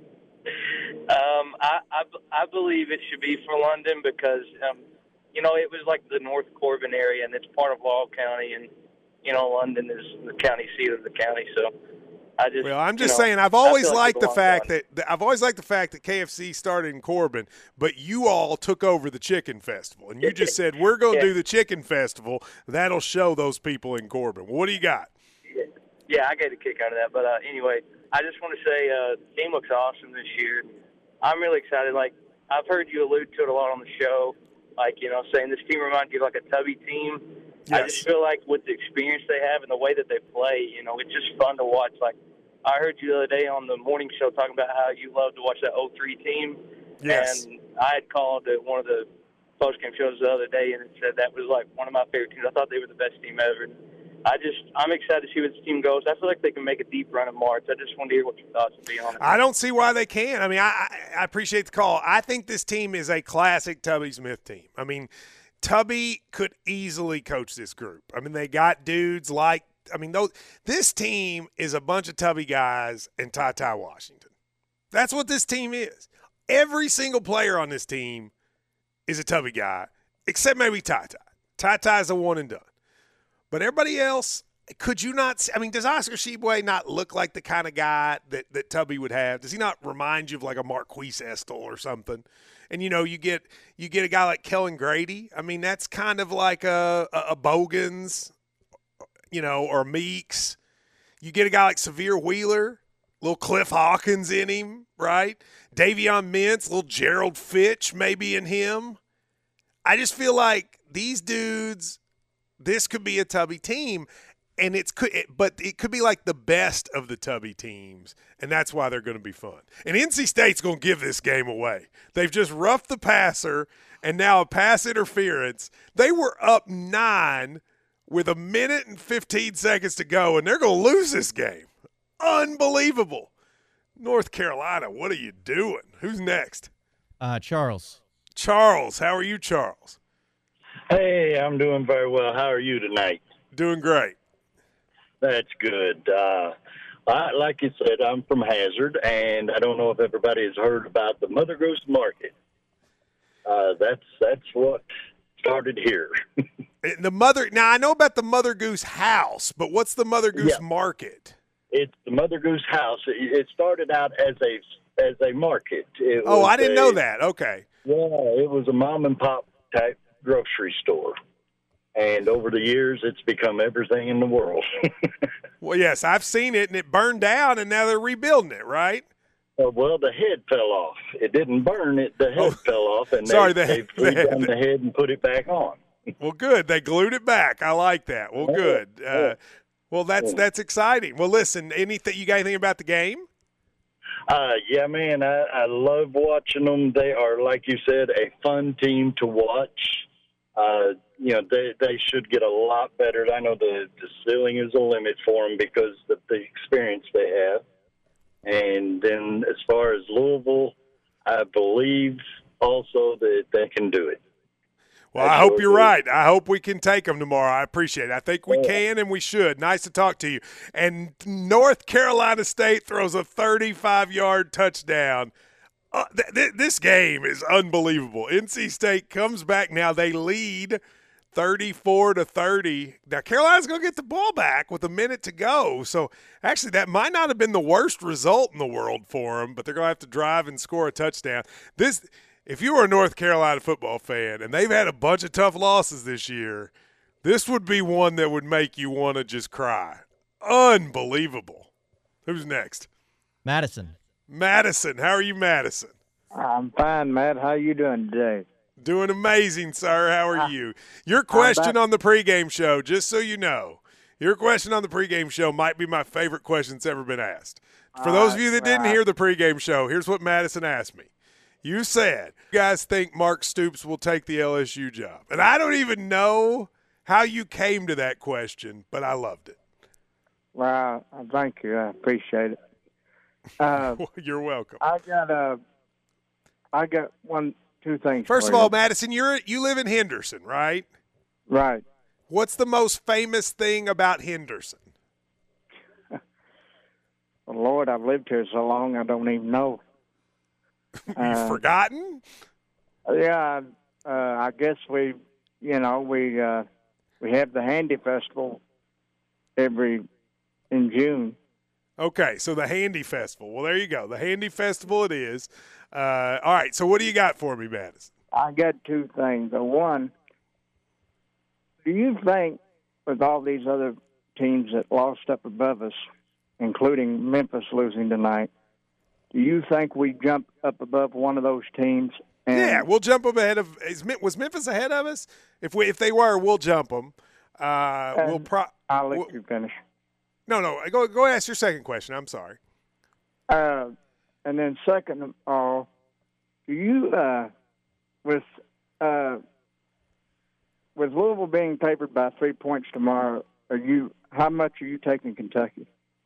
Um, I, I, I believe it should be for London because, um, you know, it was like the North Corbin area, and it's part of Laurel County, and, you know, London is the county seat of the county. So I just, well, I'm just you know, saying I've always like liked the fact that, that I've always liked the fact that K F C started in Corbin, but you all took over the chicken festival, and you just said we're going to yeah. do the chicken festival. That'll show those people in Corbin. What do you got? Yeah, yeah I get a kick out of that. But uh, anyway, I just want to say uh, the team looks awesome this year. I'm really excited. Like, I've heard you allude to it a lot on the show, like, you know, saying this team reminds you of like a Tubby team. Yes. I just feel like with the experience they have and the way that they play, you know, it's just fun to watch. Like, I heard you the other day on the morning show talking about how you love to watch that oh three team. Yes. And I had called at one of the post-game shows the other day, and it said that was like one of my favorite teams. I thought they were the best team ever. I just, I'm excited to see where this team goes. I feel like they can make a deep run in March. I just wanted to hear what your thoughts would be on it. I don't see why they can't. I mean, I, I appreciate the call. I think this team is a classic Tubby Smith team. I mean, Tubby could easily coach this group. I mean, they got dudes like, I mean, those, this team is a bunch of Tubby guys and Ty Ty Washington. That's what this team is. Every single player on this team is a Tubby guy, except maybe Ty Ty. Ty Ty is a one and done. But everybody else, could you not – I mean, does Oscar Tshiebwe not look like the kind of guy that, that Tubby would have? Does he not remind you of like a Marquise Estel or something? And, you know, you get you get a guy like Kellen Grady. I mean, that's kind of like a, a, a Bogans, you know, or Meeks. You get a guy like Severe Wheeler, little Cliff Hawkins in him, right? Davion Mintz, little Gerald Fitch maybe in him. I just feel like these dudes – this could be a Tubby team, and it's could, but it could be like the best of the Tubby teams, and that's why they're going to be fun. And N C State's going to give this game away. They've just roughed the passer, and now a pass interference. They were up nine with a minute and fifteen seconds to go, and they're going to lose this game. Unbelievable. North Carolina, what are you doing? Who's next? Uh, Charles. Charles, how are you, Charles? Hey, I'm doing very well. How are you tonight? Doing great. That's good. Uh, I, like you said, I'm from Hazard, and I don't know if everybody has heard about the Mother Goose Market. Uh, that's that's what started here. The mother. Now I know about the Mother Goose House, but what's the Mother Goose Yeah. Market? It's the Mother Goose House. It, it started out as a as a market. It Oh, was I didn't a- know that. Okay. Yeah, it was a mom and pop type grocery store. And over the years, it's become everything in the world. Well, yes, I've seen it, and it burned down, and now they're rebuilding it, right? Uh, well, the head fell off. It didn't burn it. The head fell off, and sorry, they, the they head- the head- redone the head and put it back on. Well, good. They glued it back. I like that. Well, Yeah, good. Uh, yeah. well, that's Yeah. that's exciting. Well, listen, anything you got anything about the game? Uh, yeah, man, I, I love watching them. They are, like you said, a fun team to watch. Uh, you know, they they should get a lot better. I know the, the ceiling is a limit for them because of the experience they have. And then as far as Louisville, I believe also that they can do it. Well, I hope you're right. I hope we can take them tomorrow. I appreciate it. I think we can and we should. Nice to talk to you. And North Carolina State throws a thirty-five-yard touchdown. Uh, th- th- this game is unbelievable. N C State comes back now. They lead thirty-four to thirty. Now, Carolina's going to get the ball back with a minute to go. So, actually, that might not have been the worst result in the world for them, but they're going to have to drive and score a touchdown. This – if you were a North Carolina football fan and they've had a bunch of tough losses this year, this would be one that would make you want to just cry. Unbelievable. Who's next? Madison. Madison. How are you, Madison? I'm fine, Matt. How you doing today? Doing amazing, sir. How are you? Your question on the pregame show, just so you know, your question on the pregame show might be my favorite question that's ever been asked. For those of you that didn't hear the pregame show, here's what Madison asked me. You said, you guys think Mark Stoops will take the L S U job. And I don't even know how you came to that question, but I loved it. Well, I thank you. I appreciate it. Uh, You're welcome. I got uh, I got one, two things. First for of all, you. Madison, you're you live in Henderson, right? Right. What's the most famous thing about Henderson? Well, Lord, I've lived here so long, I don't even know. You've Uh, forgotten? Yeah, uh, I guess we, you know, we uh, we have the Handy Festival every in June. Okay, so the Handy Festival. Well, there you go. The Handy Festival it is. Uh, all right, so what do you got for me, Madison? I got two things. The one, do you think with all these other teams that lost up above us, including Memphis losing tonight, do you think we jump up above one of those teams? And Yeah, we'll jump them ahead of. Is, Mem- was Memphis ahead of us? If we if they were, we'll jump them. Uh, we'll And pro. I'll let we'll- you finish. No, no. Go go ask your second question. I'm sorry. Uh, and then second of all, do you, uh, with uh, with Louisville being favored by three points tomorrow, are you? How much are you taking Kentucky?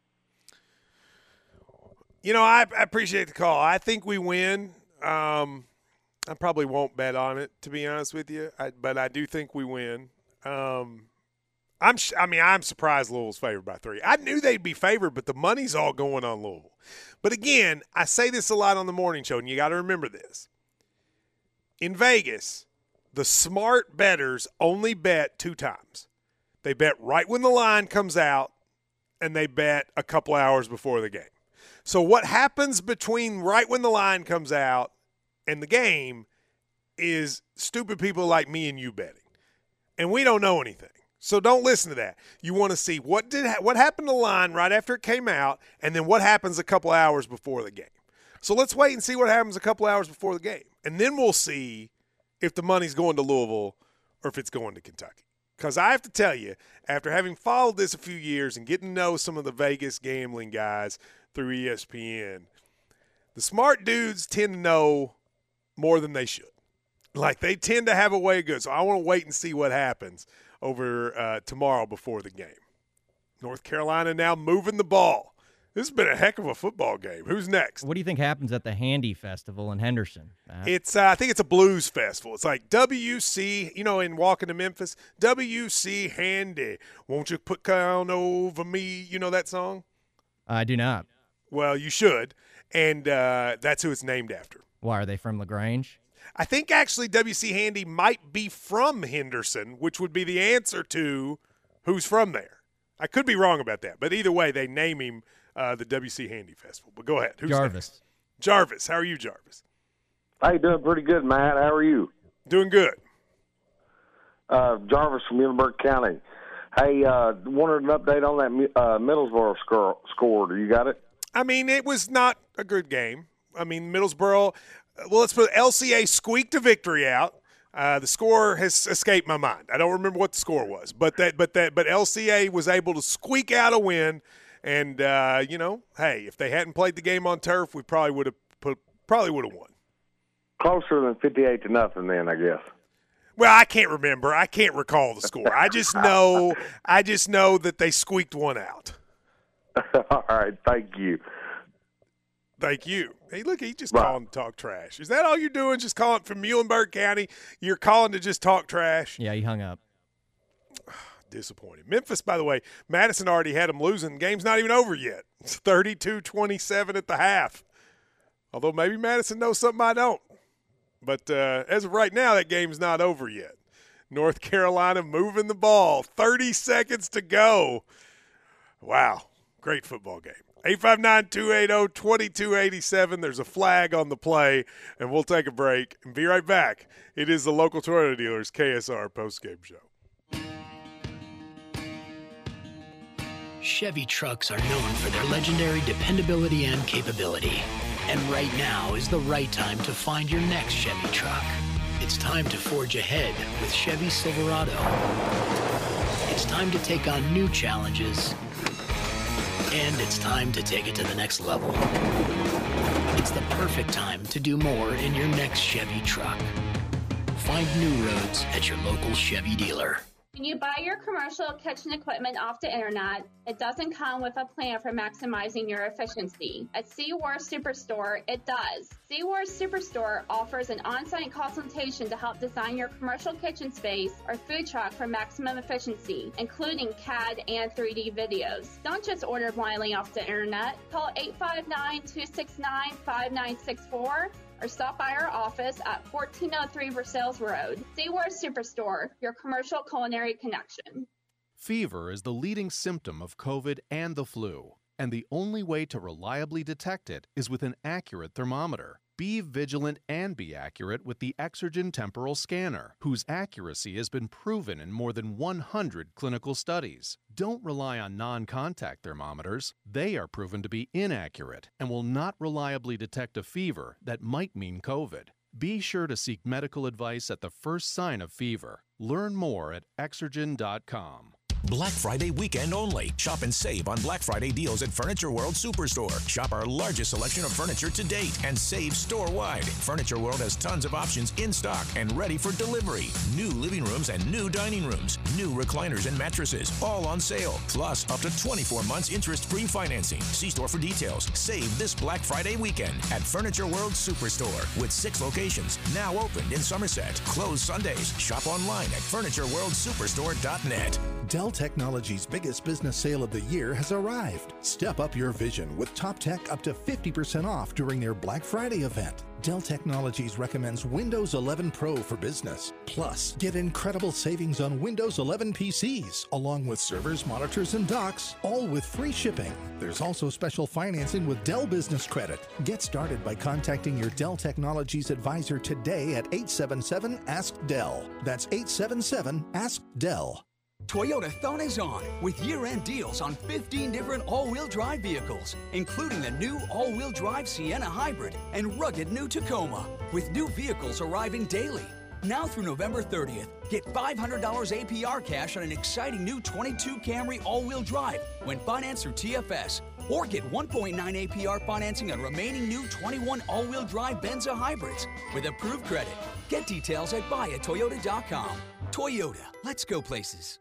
You know, I, I appreciate the call. I think we win. Um, I probably won't bet on it, to be honest with you, I, but I do think we win. Um, I'm. I mean, I'm surprised Louisville's favored by three. I knew they'd be favored, but the money's all going on Louisville. But again, I say this a lot on the morning show, and you got to remember this. In Vegas, the smart bettors only bet two times. They bet right when the line comes out, and they bet a couple hours before the game. So what happens between right when the line comes out and the game is stupid people like me and you betting. And we don't know anything. So don't listen to that. You want to see what did ha- what happened to the line right after it came out, and then what happens a couple hours before the game. So let's wait and see what happens a couple hours before the game. And then we'll see if the money's going to Louisville or if it's going to Kentucky. Because I have to tell you, after having followed this a few years and getting to know some of the Vegas gambling guys through E S P N, the smart dudes tend to know more than they should. Like, they tend to have a way of good. So I want to wait and see what happens over uh, tomorrow before the game. North Carolina now moving the ball. This has been a heck of a football game. Who's next? What do you think happens at the Handy Festival in Henderson, Matt? It's uh, I think it's a blues festival. It's like W C, you know, in walking to Memphis, W C Handy. Won't you put count over me? You know that song? I do not. Well, you should. And uh, that's who it's named after. Why, are they from LaGrange? I think actually W C Handy might be from Henderson, which would be the answer to who's from there. I could be wrong about that, but either way, they name him uh, the W C Handy Festival. But go ahead. Who's Jarvis. next? Jarvis. How are you, Jarvis? Hey, doing pretty good, Matt. How are you? Doing good. Uh, Jarvis from Muhlenberg County. Hey, uh, wanted an update on that uh, Middlesboro score, score. Do you got it? I mean, it was not a good game. I mean, Middlesboro, well, let's put L C A squeaked a victory out. Uh, the score has escaped my mind. I don't remember what the score was, but that, but that, but L C A was able to squeak out a win. And uh, you know, hey, if they hadn't played the game on turf, we probably would have put, probably would have won. Closer than fifty-eight to nothing, then I guess. Well, I can't remember. I can't recall the score. I just know, I just know that they squeaked one out. All right, thank you. Thank you. Hey, look, he just right. calling to talk trash. Is that all you're doing? Just calling from Muhlenberg County? You're calling to just talk trash? Yeah, he hung up. Disappointed. Memphis, by the way, Madison already had them losing. Game's not even over yet. It's thirty-two twenty-seven at the half. Although maybe Madison knows something I don't. But uh, as of right now, that game's not over yet. North Carolina moving the ball. thirty seconds to go. Wow. Great football game. eight five nine, two eight zero, two two eight seven. There's a flag on the play, and we'll take a break and be right back. It is the local Toyota Dealers K S R postgame show. Chevy trucks are known for their legendary dependability and capability. And right now is the right time to find your next Chevy truck. It's time to forge ahead with Chevy Silverado. It's time to take on new challenges. And it's time to take it to the next level. It's the perfect time to do more in your next Chevy truck. Find new roads at your local Chevy dealer. When you buy your commercial kitchen equipment off the internet, it doesn't come with a plan for maximizing your efficiency. At Seawars Superstore, it does. Seawars Superstore offers an on-site consultation to help design your commercial kitchen space or food truck for maximum efficiency, including C A D and three D videos. Don't just order blindly off the internet. Call eight five nine, two six nine, five nine six four or stop by our office at fourteen oh three Versailles Road. Seawars Superstore, your commercial culinary connection. Fever is the leading symptom of COVID and the flu, and the only way to reliably detect it is with an accurate thermometer. Be vigilant and be accurate with the Exergen Temporal Scanner, whose accuracy has been proven in more than one hundred clinical studies. Don't rely on non-contact thermometers. They are proven to be inaccurate and will not reliably detect a fever that might mean COVID. Be sure to seek medical advice at the first sign of fever. Learn more at exergen dot com. Black Friday weekend only. Shop and save on Black Friday deals at Furniture World Superstore. Shop our largest selection of furniture to date and save store-wide. Furniture World has tons of options in stock and ready for delivery. New living rooms and new dining rooms. New recliners and mattresses, all on sale. Plus, up to twenty-four months interest-free financing. See store for details. Save this Black Friday weekend at Furniture World Superstore with six locations. Now opened in Somerset. Closed Sundays. Shop online at furniture world superstore dot net. Dell Technologies' biggest business sale of the year has arrived. Step up your vision with Top Tech up to fifty percent off during their Black Friday event. Dell Technologies recommends Windows eleven Pro for business. Plus, get incredible savings on Windows eleven P Cs, along with servers, monitors, and docks, all with free shipping. There's also special financing with Dell Business Credit. Get started by contacting your Dell Technologies advisor today at eight seven seven, ask Dell. That's eight seven seven, ask Dell. Toyota Thon is on with year-end deals on fifteen different all-wheel drive vehicles, including the new all-wheel drive Sienna Hybrid and rugged new Tacoma, with new vehicles arriving daily. Now through November thirtieth, get five hundred dollars A P R cash on an exciting new twenty-two Camry all-wheel drive when financed through T F S. Or get one point nine A P R financing on remaining new twenty-one all-wheel drive Benza hybrids with approved credit. Get details at buy a toyota dot com. Toyota, let's go places.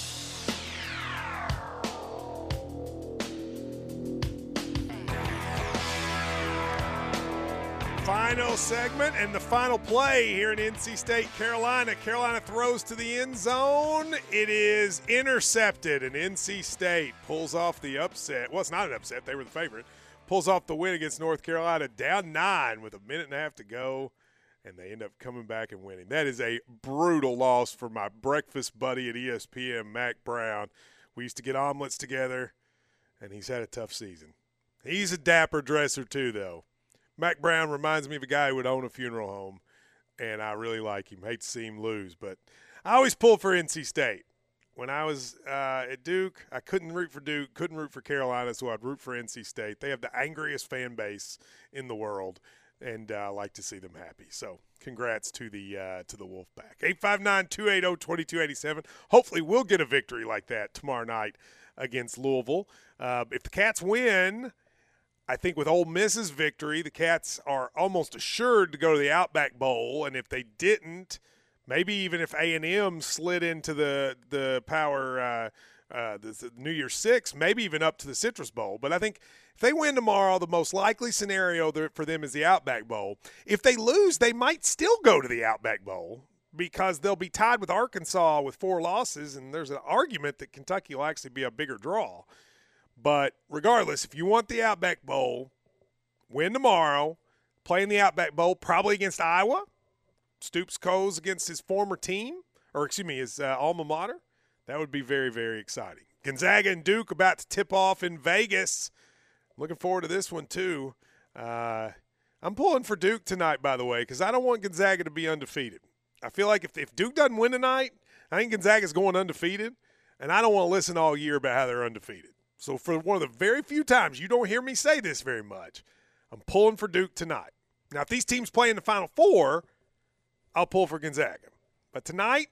Final segment and the final play here in N C State, Carolina. Carolina throws to the end zone. It is intercepted, and N C State pulls off the upset. Well, it's not an upset. They were the favorite. Pulls off the win against North Carolina, down nine with a minute and a half to go, and they end up coming back and winning. That is a brutal loss for my breakfast buddy at E S P N, Mac Brown. We used to get omelets together, and he's had a tough season. He's a dapper dresser too, though. Mac Brown reminds me of a guy who would own a funeral home, and I really like him. Hate to see him lose, but I always pulled for N C State. When I was uh, at Duke, I couldn't root for Duke, couldn't root for Carolina, so I'd root for N C State. They have the angriest fan base in the world, and uh, I like to see them happy. So congrats to the uh, to the Wolfpack. eight five nine, two eight zero, two two eight seven. Hopefully we'll get a victory like that tomorrow night against Louisville. Uh, if the Cats win – I think with Ole Miss's victory, the Cats are almost assured to go to the Outback Bowl, and if they didn't, maybe even if A and M slid into the the Power uh, uh, the, the New Year's Six, maybe even up to the Citrus Bowl. But I think if they win tomorrow, the most likely scenario for them is the Outback Bowl. If they lose, they might still go to the Outback Bowl because they'll be tied with Arkansas with four losses, and there's an argument that Kentucky will actually be a bigger draw. But regardless, if you want the Outback Bowl, win tomorrow, play in the Outback Bowl, probably against Iowa. Stoops goes against his former team, or excuse me, his uh, alma mater. That would be very, very exciting. Gonzaga and Duke about to tip off in Vegas. Looking forward to this one, too. Uh, I'm pulling for Duke tonight, by the way, because I don't want Gonzaga to be undefeated. I feel like if, if Duke doesn't win tonight, I think Gonzaga's going undefeated, and I don't want to listen all year about how they're undefeated. So for one of the very few times you don't hear me say this very much, I'm pulling for Duke tonight. Now, if these teams play in the Final Four, I'll pull for Gonzaga. But tonight,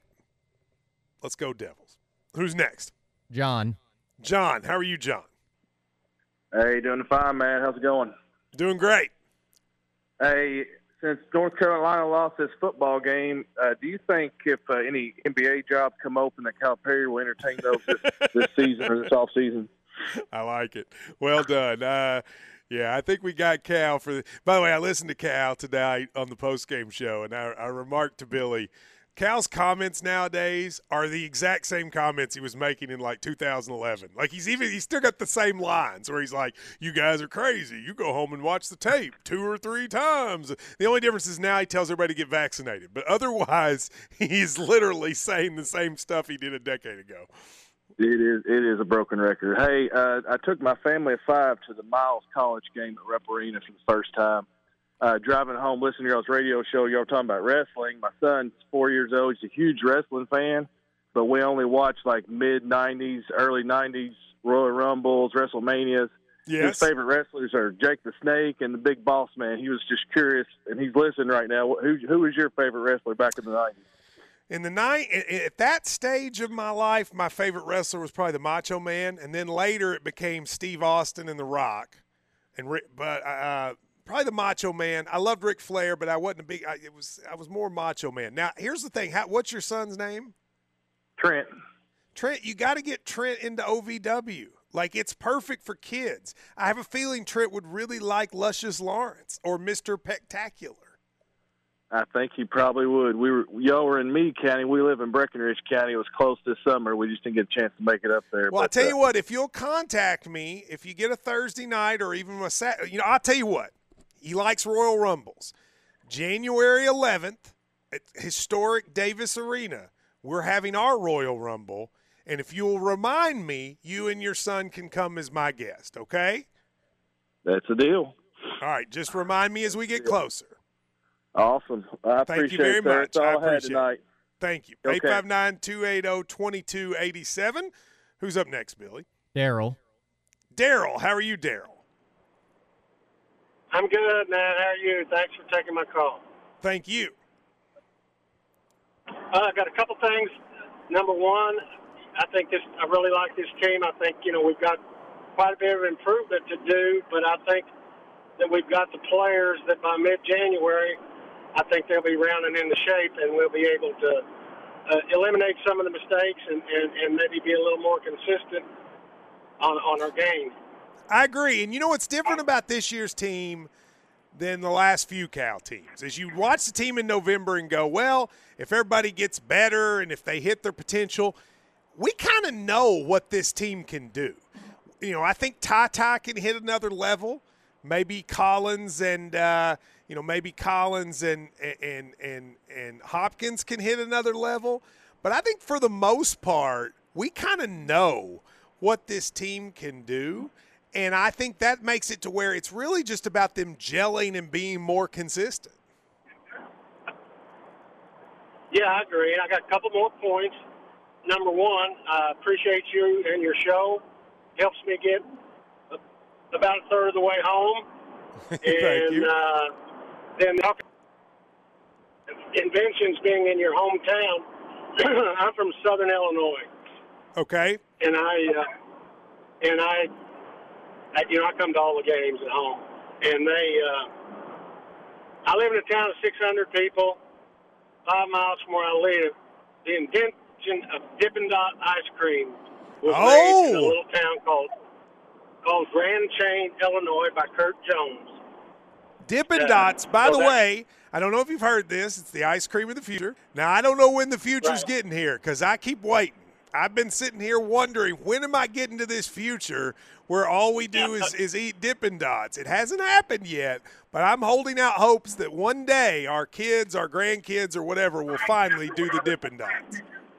let's go Devils. Who's next? John. John, how are you, John? Hey, doing fine, man. How's it going? Doing great. Hey, since North Carolina lost this football game, uh, do you think if uh, any N B A jobs come open that Calipari will entertain those this, this season or this off season? I like it. Well done. Uh, yeah, I think we got Cal for the – by the way, I listened to Cal tonight on the postgame show, and I, I remarked to Billy, Cal's comments nowadays are the exact same comments he was making in like two thousand eleven. Like he's even he's still got the same lines where he's like, "You guys are crazy. You go home and watch the tape two or three times." The only difference is now he tells everybody to get vaccinated, but otherwise he's literally saying the same stuff he did a decade ago. It is it is a broken record. Hey, uh, I took my family of five to the Miles College game at Rep Arena for the first time. Uh, driving home, listening to y'all's radio show, y'all were talking about wrestling. My son's four years old. He's a huge wrestling fan, but we only watch like mid nineties, early nineties Royal Rumbles, WrestleManias. Yes. His favorite wrestlers are Jake the Snake and the Big Boss Man. He was just curious, and he's listening right now. Who who was your favorite wrestler back in the nineties? In the night, at that stage of my life, my favorite wrestler was probably the Macho Man, and then later it became Steve Austin and The Rock. And but uh, probably the Macho Man. I loved Ric Flair, but I wasn't a big. I, it was I was more Macho Man. Now here's the thing. How, what's your son's name? Trent. Trent, you got to get Trent into O V W. Like, it's perfect for kids. I have a feeling Trent would really like Luscious Lawrence or Mister Pectacular. I think he probably would. We were y'all were in Meade County. We live in Breckenridge County. It was close this summer. We just didn't get a chance to make it up there. Well, but, I'll tell uh, you what. If you'll contact me, if you get a Thursday night or even a Saturday, you know, I'll tell you what. He likes Royal Rumbles. January eleventh at historic Davis Arena, we're having our Royal Rumble. And if you'll remind me, you and your son can come as my guest, okay? That's a deal. All right, just remind me as we get closer. Awesome. I Thank appreciate you very it, sir. much. That's all I I, had appreciate tonight. it. Thank you. Okay. eight five nine, two eight zero, two two eight seven. Who's up next, Billy? Daryl. Daryl. How are you, Daryl? I'm good, man. How are you? Thanks for taking my call. Thank you. Uh, I got a couple things. Number one, I think this. I really like this team. I think, you know, we've got quite a bit of improvement to do, but I think that we've got the players that by mid-January, I think they'll be rounding into shape and we'll be able to uh, eliminate some of the mistakes and, and, and maybe be a little more consistent on, on our game. I agree. And you know what's different about this year's team than the last few Cal teams is you watch the team in November and go, well, if everybody gets better and if they hit their potential, we kind of know what this team can do. You know, I think Tata can hit another level. Maybe Collins and uh, you know maybe Collins and and and and Hopkins can hit another level. But I think for the most part, we kind of know what this team can do. And I think that makes it to where it's really just about them gelling and being more consistent. Yeah, I agree. I got a couple more points. Number one, I appreciate you and your show. Helps me get about a third of the way home. Thank and you. Uh, then inventions being in your hometown. I'm from Southern Illinois. Okay. And I, uh, and I, I, you know, I come to all the games at home. And they, uh, I live in a town of six hundred people, five miles from where I live. The invention of Dippin' Dot ice cream was Oh! made in a little town called called Grand Chain, Illinois, by Kurt Jones. Dippin' Yeah. Dots, by So the that- way, I don't know if you've heard this. It's the ice cream of the future. Now, I don't know when the future's Right. getting here because I keep waiting. I've been sitting here wondering, when am I getting to this future where all we do is, is eat Dippin' Dots? It hasn't happened yet, but I'm holding out hopes that one day our kids, our grandkids, or whatever will finally do the Dippin' Dots.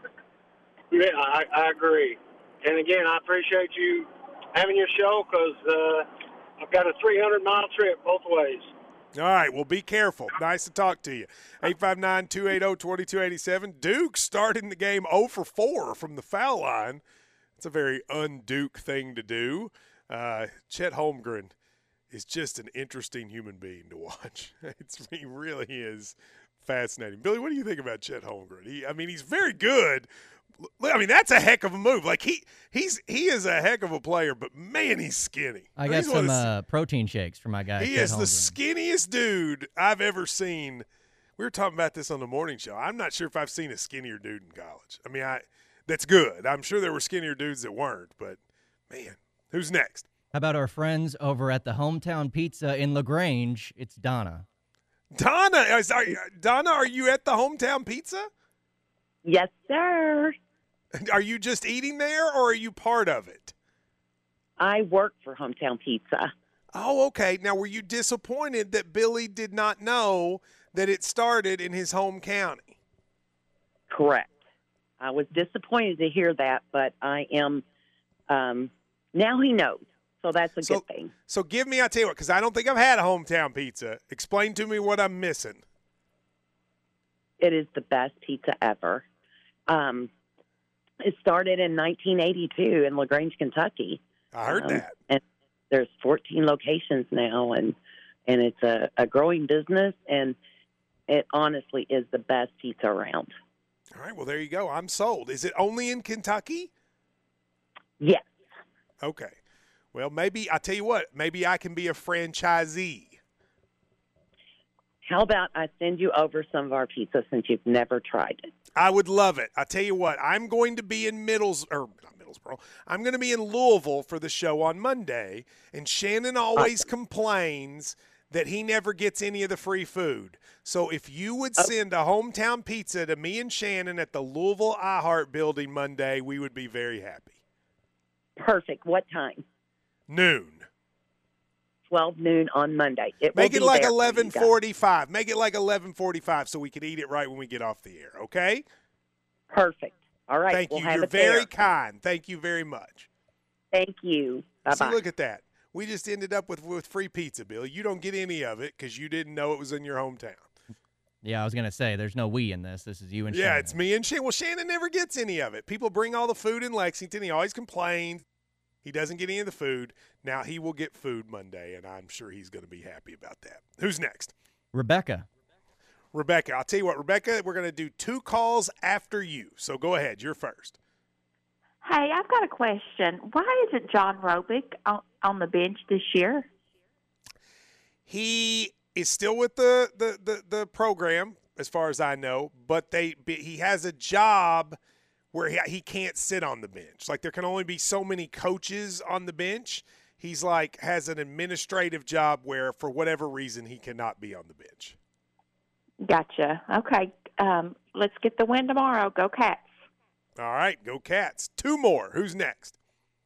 Yeah, I, I agree. And again, I appreciate you having your show because uh, I've got a three hundred mile trip both ways. All right, well, be careful. Nice to talk to you. eight five nine, two eight zero, two two eight seven. Duke starting the game zero for four from the foul line. It's a very un-Duke thing to do. Uh, Chet Holmgren is just an interesting human being to watch. It's, he really is fascinating. Billy, what do you think about Chet Holmgren? He, I mean, he's very good. I mean, that's a heck of a move. Like he, he's he is a heck of a player, but man, he's skinny. I got He's one some of the- uh, protein shakes for my guy. he Chet is the Holmgren. skinniest dude I've ever seen. We were talking about this on the morning show. I'm not sure if I've seen a skinnier dude in college. I mean, I that's good. I'm sure there were skinnier dudes that weren't, but man, who's next? How about our friends over at the Hometown Pizza in LaGrange? It's Donna. Donna, is, are, Donna, are you at the Hometown Pizza? Yes, sir. Are you just eating there, or are you part of it? I work for Hometown Pizza. Oh, okay. Now, were you disappointed that Billy did not know that it started in his home county? Correct. I was disappointed to hear that, but I am um, now he knows, so that's a So- good thing. So give me, I'll tell you what, because I don't think I've had a Hometown Pizza. Explain to me what I'm missing. It is the best pizza ever. Um, it started in nineteen eighty-two in LaGrange, Kentucky. I heard Um, that. And there's fourteen locations now, and and it's a, a growing business, and it honestly is the best pizza around. All right, well, there you go. I'm sold. Is it only in Kentucky? Yes. Okay. Well, maybe, I'll tell you what, maybe I can be a franchisee. How about I send you over some of our pizza since you've never tried it? I would love it. I tell you what, I'm going to be in Middles or not Middlesboro. I'm going to be in Louisville for the show on Monday, and Shannon always awesome. complains that he never gets any of the free food. So if you would send a hometown pizza to me and Shannon at the Louisville iHeart building Monday, we would be very happy. Perfect. What time? Noon. twelve noon on Monday. It Make will it be like there eleven forty-five. Make it like eleven forty-five so we can eat it right when we get off the air, okay? Perfect. All right. Thank we'll you. have You're it very there. kind. Thank you very much. Thank you. Bye-bye. See, look at that. We just ended up with, with free pizza, Bill. You don't get any of it because you didn't know it was in your hometown. Yeah, I was going to say, there's no we in this. This is you and yeah, Shannon. it's me and Shannon. Well, Shannon never gets any of it. People bring all the food in Lexington. He always complains. He doesn't get any of the food. Now he will get food Monday, and I'm sure he's going to be happy about that. Who's next? Rebecca. Rebecca. I'll tell you what, Rebecca, we're going to do two calls after you. So go ahead. You're first. Hey, I've got a question. Why isn't John Robick on, on the bench this year? He is still with the, the, the, the program, as far as I know, but they he has a job where he, he can't sit on the bench. Like, there can only be so many coaches on the bench. He's like has an administrative job where, for whatever reason, he cannot be on the bench. Gotcha. Okay. Um, let's get the win tomorrow. Go Cats. All right, go Cats. Two more. Who's next?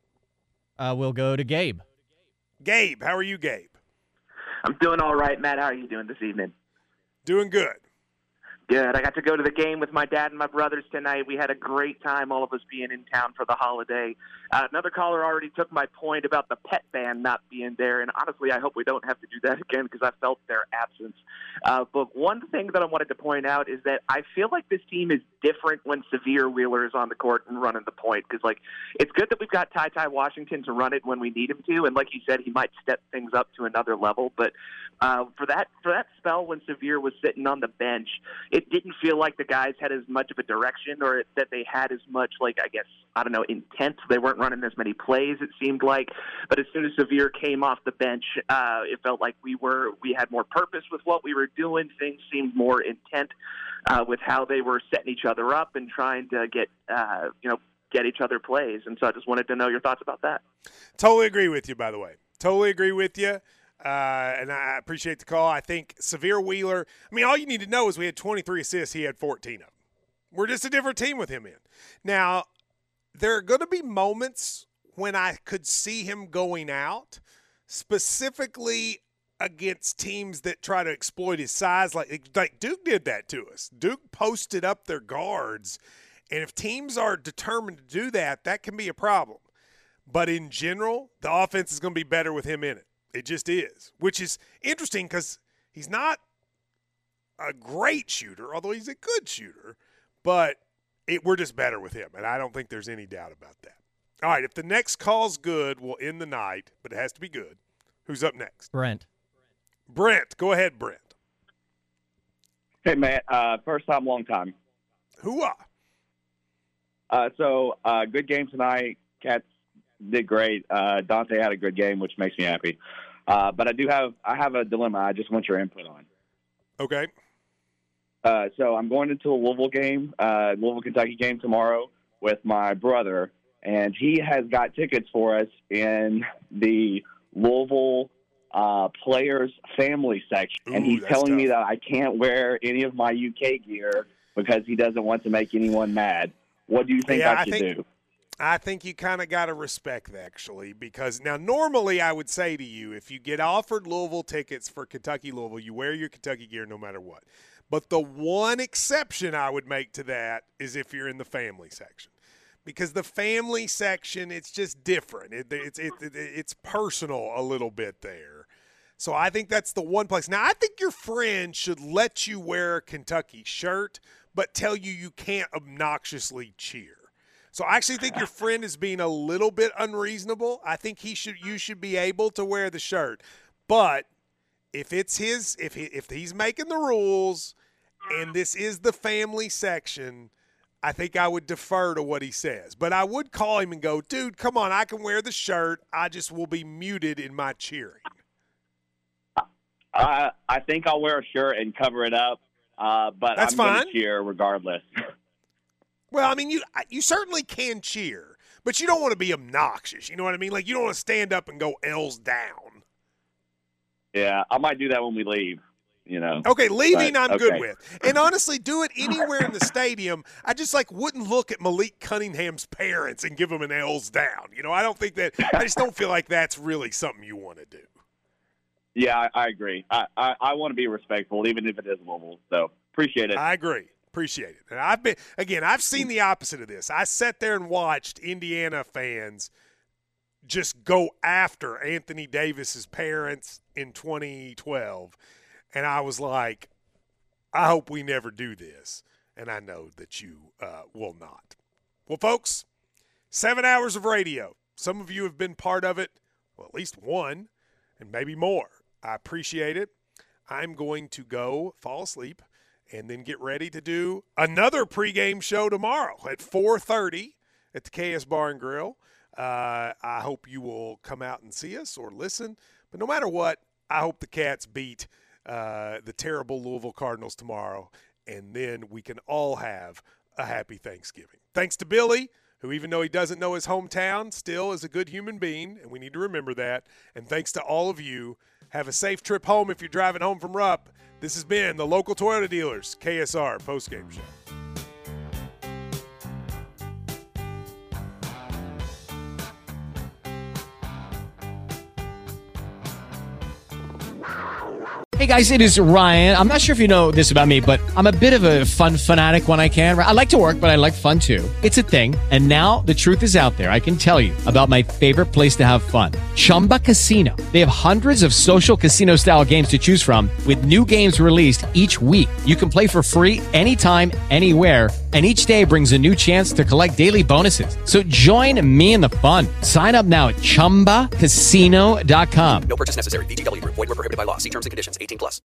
Uh, we'll go to Gabe. Gabe, how are you, Gabe? I'm doing all right, Matt. How are you doing this evening? Doing good. Good. I got to go to the game with my dad and my brothers tonight. We had a great time, all of us being in town for the holiday. Uh, another caller already took my point about the pet ban not being there, and honestly, I hope we don't have to do that again because I felt their absence. Uh, but one thing that I wanted to point out is that I feel like this team is different when Severe Wheeler is on the court and running the point because, like, it's good that we've got Ty Ty Washington to run it when we need him to, and like you said, he might step things up to another level. But uh, for that for that spell when Severe was sitting on the bench, it didn't feel like the guys had as much of a direction or that they had as much, like, I guess, I don't know, intent. They weren't running as many plays, it seemed like. But as soon as Severe came off the bench, uh, it felt like we were we had more purpose with what we were doing. Things seemed more intent uh, with how they were setting each other up and trying to get, uh, you know, get each other plays. And so I just wanted to know your thoughts about that. Totally agree with you, by the way. Totally agree with you. Uh, and I appreciate the call. I think Severe Wheeler, I mean, all you need to know is we had twenty-three assists. He had fourteen of them. We're just a different team with him in. Now, there are going to be moments when I could see him going out, specifically against teams that try to exploit his size. Like, like Duke did that to us. Duke posted up their guards, and if teams are determined to do that, that can be a problem. But in general, the offense is going to be better with him in it. It just is, which is interesting because he's not a great shooter, although he's a good shooter, but it, we're just better with him, and I don't think there's any doubt about that. All right, if the next call's good, we'll end the night, but it has to be good. Who's up next? Brent. Brent. Go ahead, Brent. Hey, Matt. Uh, first time, long time. Hoo-ah. Uh, so, uh, good game tonight. Cats did great. Uh, Dante had a good game, which makes me happy. Uh, but I do have I have a dilemma I just want your input on. Okay. Uh, so I'm going into a Louisville game, uh, Louisville, Kentucky game tomorrow with my brother, and he has got tickets for us in the Louisville uh, players family section. Ooh, and he's that's telling tough. me that I can't wear any of my U K gear because he doesn't want to make anyone mad. What do you think Yeah, I I should think- do? I think you kind of got to respect that, actually, because now normally I would say to you, if you get offered Louisville tickets for Kentucky Louisville, you wear your Kentucky gear no matter what. But the one exception I would make to that is if you're in the family section, because the family section, it's just different. It, it's it, it, it's personal a little bit there. So I think that's the one place. Now, I think your friend should let you wear a Kentucky shirt, but tell you you can't obnoxiously cheer. So I actually think your friend is being a little bit unreasonable. I think he should you should be able to wear the shirt. But if it's his if he if he's making the rules and this is the family section, I think I would defer to what he says. But I would call him and go, dude, come on, I can wear the shirt. I just will be muted in my cheering. Uh, I think I'll wear a shirt and cover it up, uh, but That's I'm fine. going to cheer regardless. Well, I mean, you you certainly can cheer, but you don't want to be obnoxious. You know what I mean? Like, you don't want to stand up and go L's down. Yeah, I might do that when we leave. You know. Okay, leaving but, I'm okay. good with. And honestly, do it anywhere in the stadium. I just, like, wouldn't look at Malik Cunningham's parents and give them an L's down. You know, I don't think that – I just don't feel like that's really something you want to do. Yeah, I, I agree. I, I, I want to be respectful, even if it is Louisville. So, appreciate it. I agree. Appreciate it. And I've been – again, I've seen the opposite of this. I sat there and watched Indiana fans just go after Anthony Davis's parents in twenty twelve. And I was like, I hope we never do this. And I know that you uh, will not. Well, folks, seven hours of radio. Some of you have been part of it, well, at least one, and maybe more. I appreciate it. I'm going to go fall asleep and then get ready to do another pregame show tomorrow at four thirty at the K S Bar and Grill. Uh, I hope you will come out and see us or listen. But no matter what, I hope the Cats beat Uh, the terrible Louisville Cardinals tomorrow, and then we can all have a happy Thanksgiving. Thanks to Billy, who even though he doesn't know his hometown, still is a good human being, and we need to remember that. And thanks to all of you. Have a safe trip home if you're driving home from Rupp. This has been the Local Toyota Dealers K S R postgame show. Hey guys, it is Ryan. I'm not sure if you know this about me, but I'm a bit of a fun fanatic when I can. I like to work, but I like fun too. It's a thing. And now the truth is out there. I can tell you about my favorite place to have fun. Chumba Casino. They have hundreds of social casino style games to choose from with new games released each week. You can play for free anytime, anywhere. And each day brings a new chance to collect daily bonuses. So join me in the fun. Sign up now at chumba casino dot com. No purchase necessary. V G W Group. Void where prohibited by law. See terms and conditions. eighteen plus.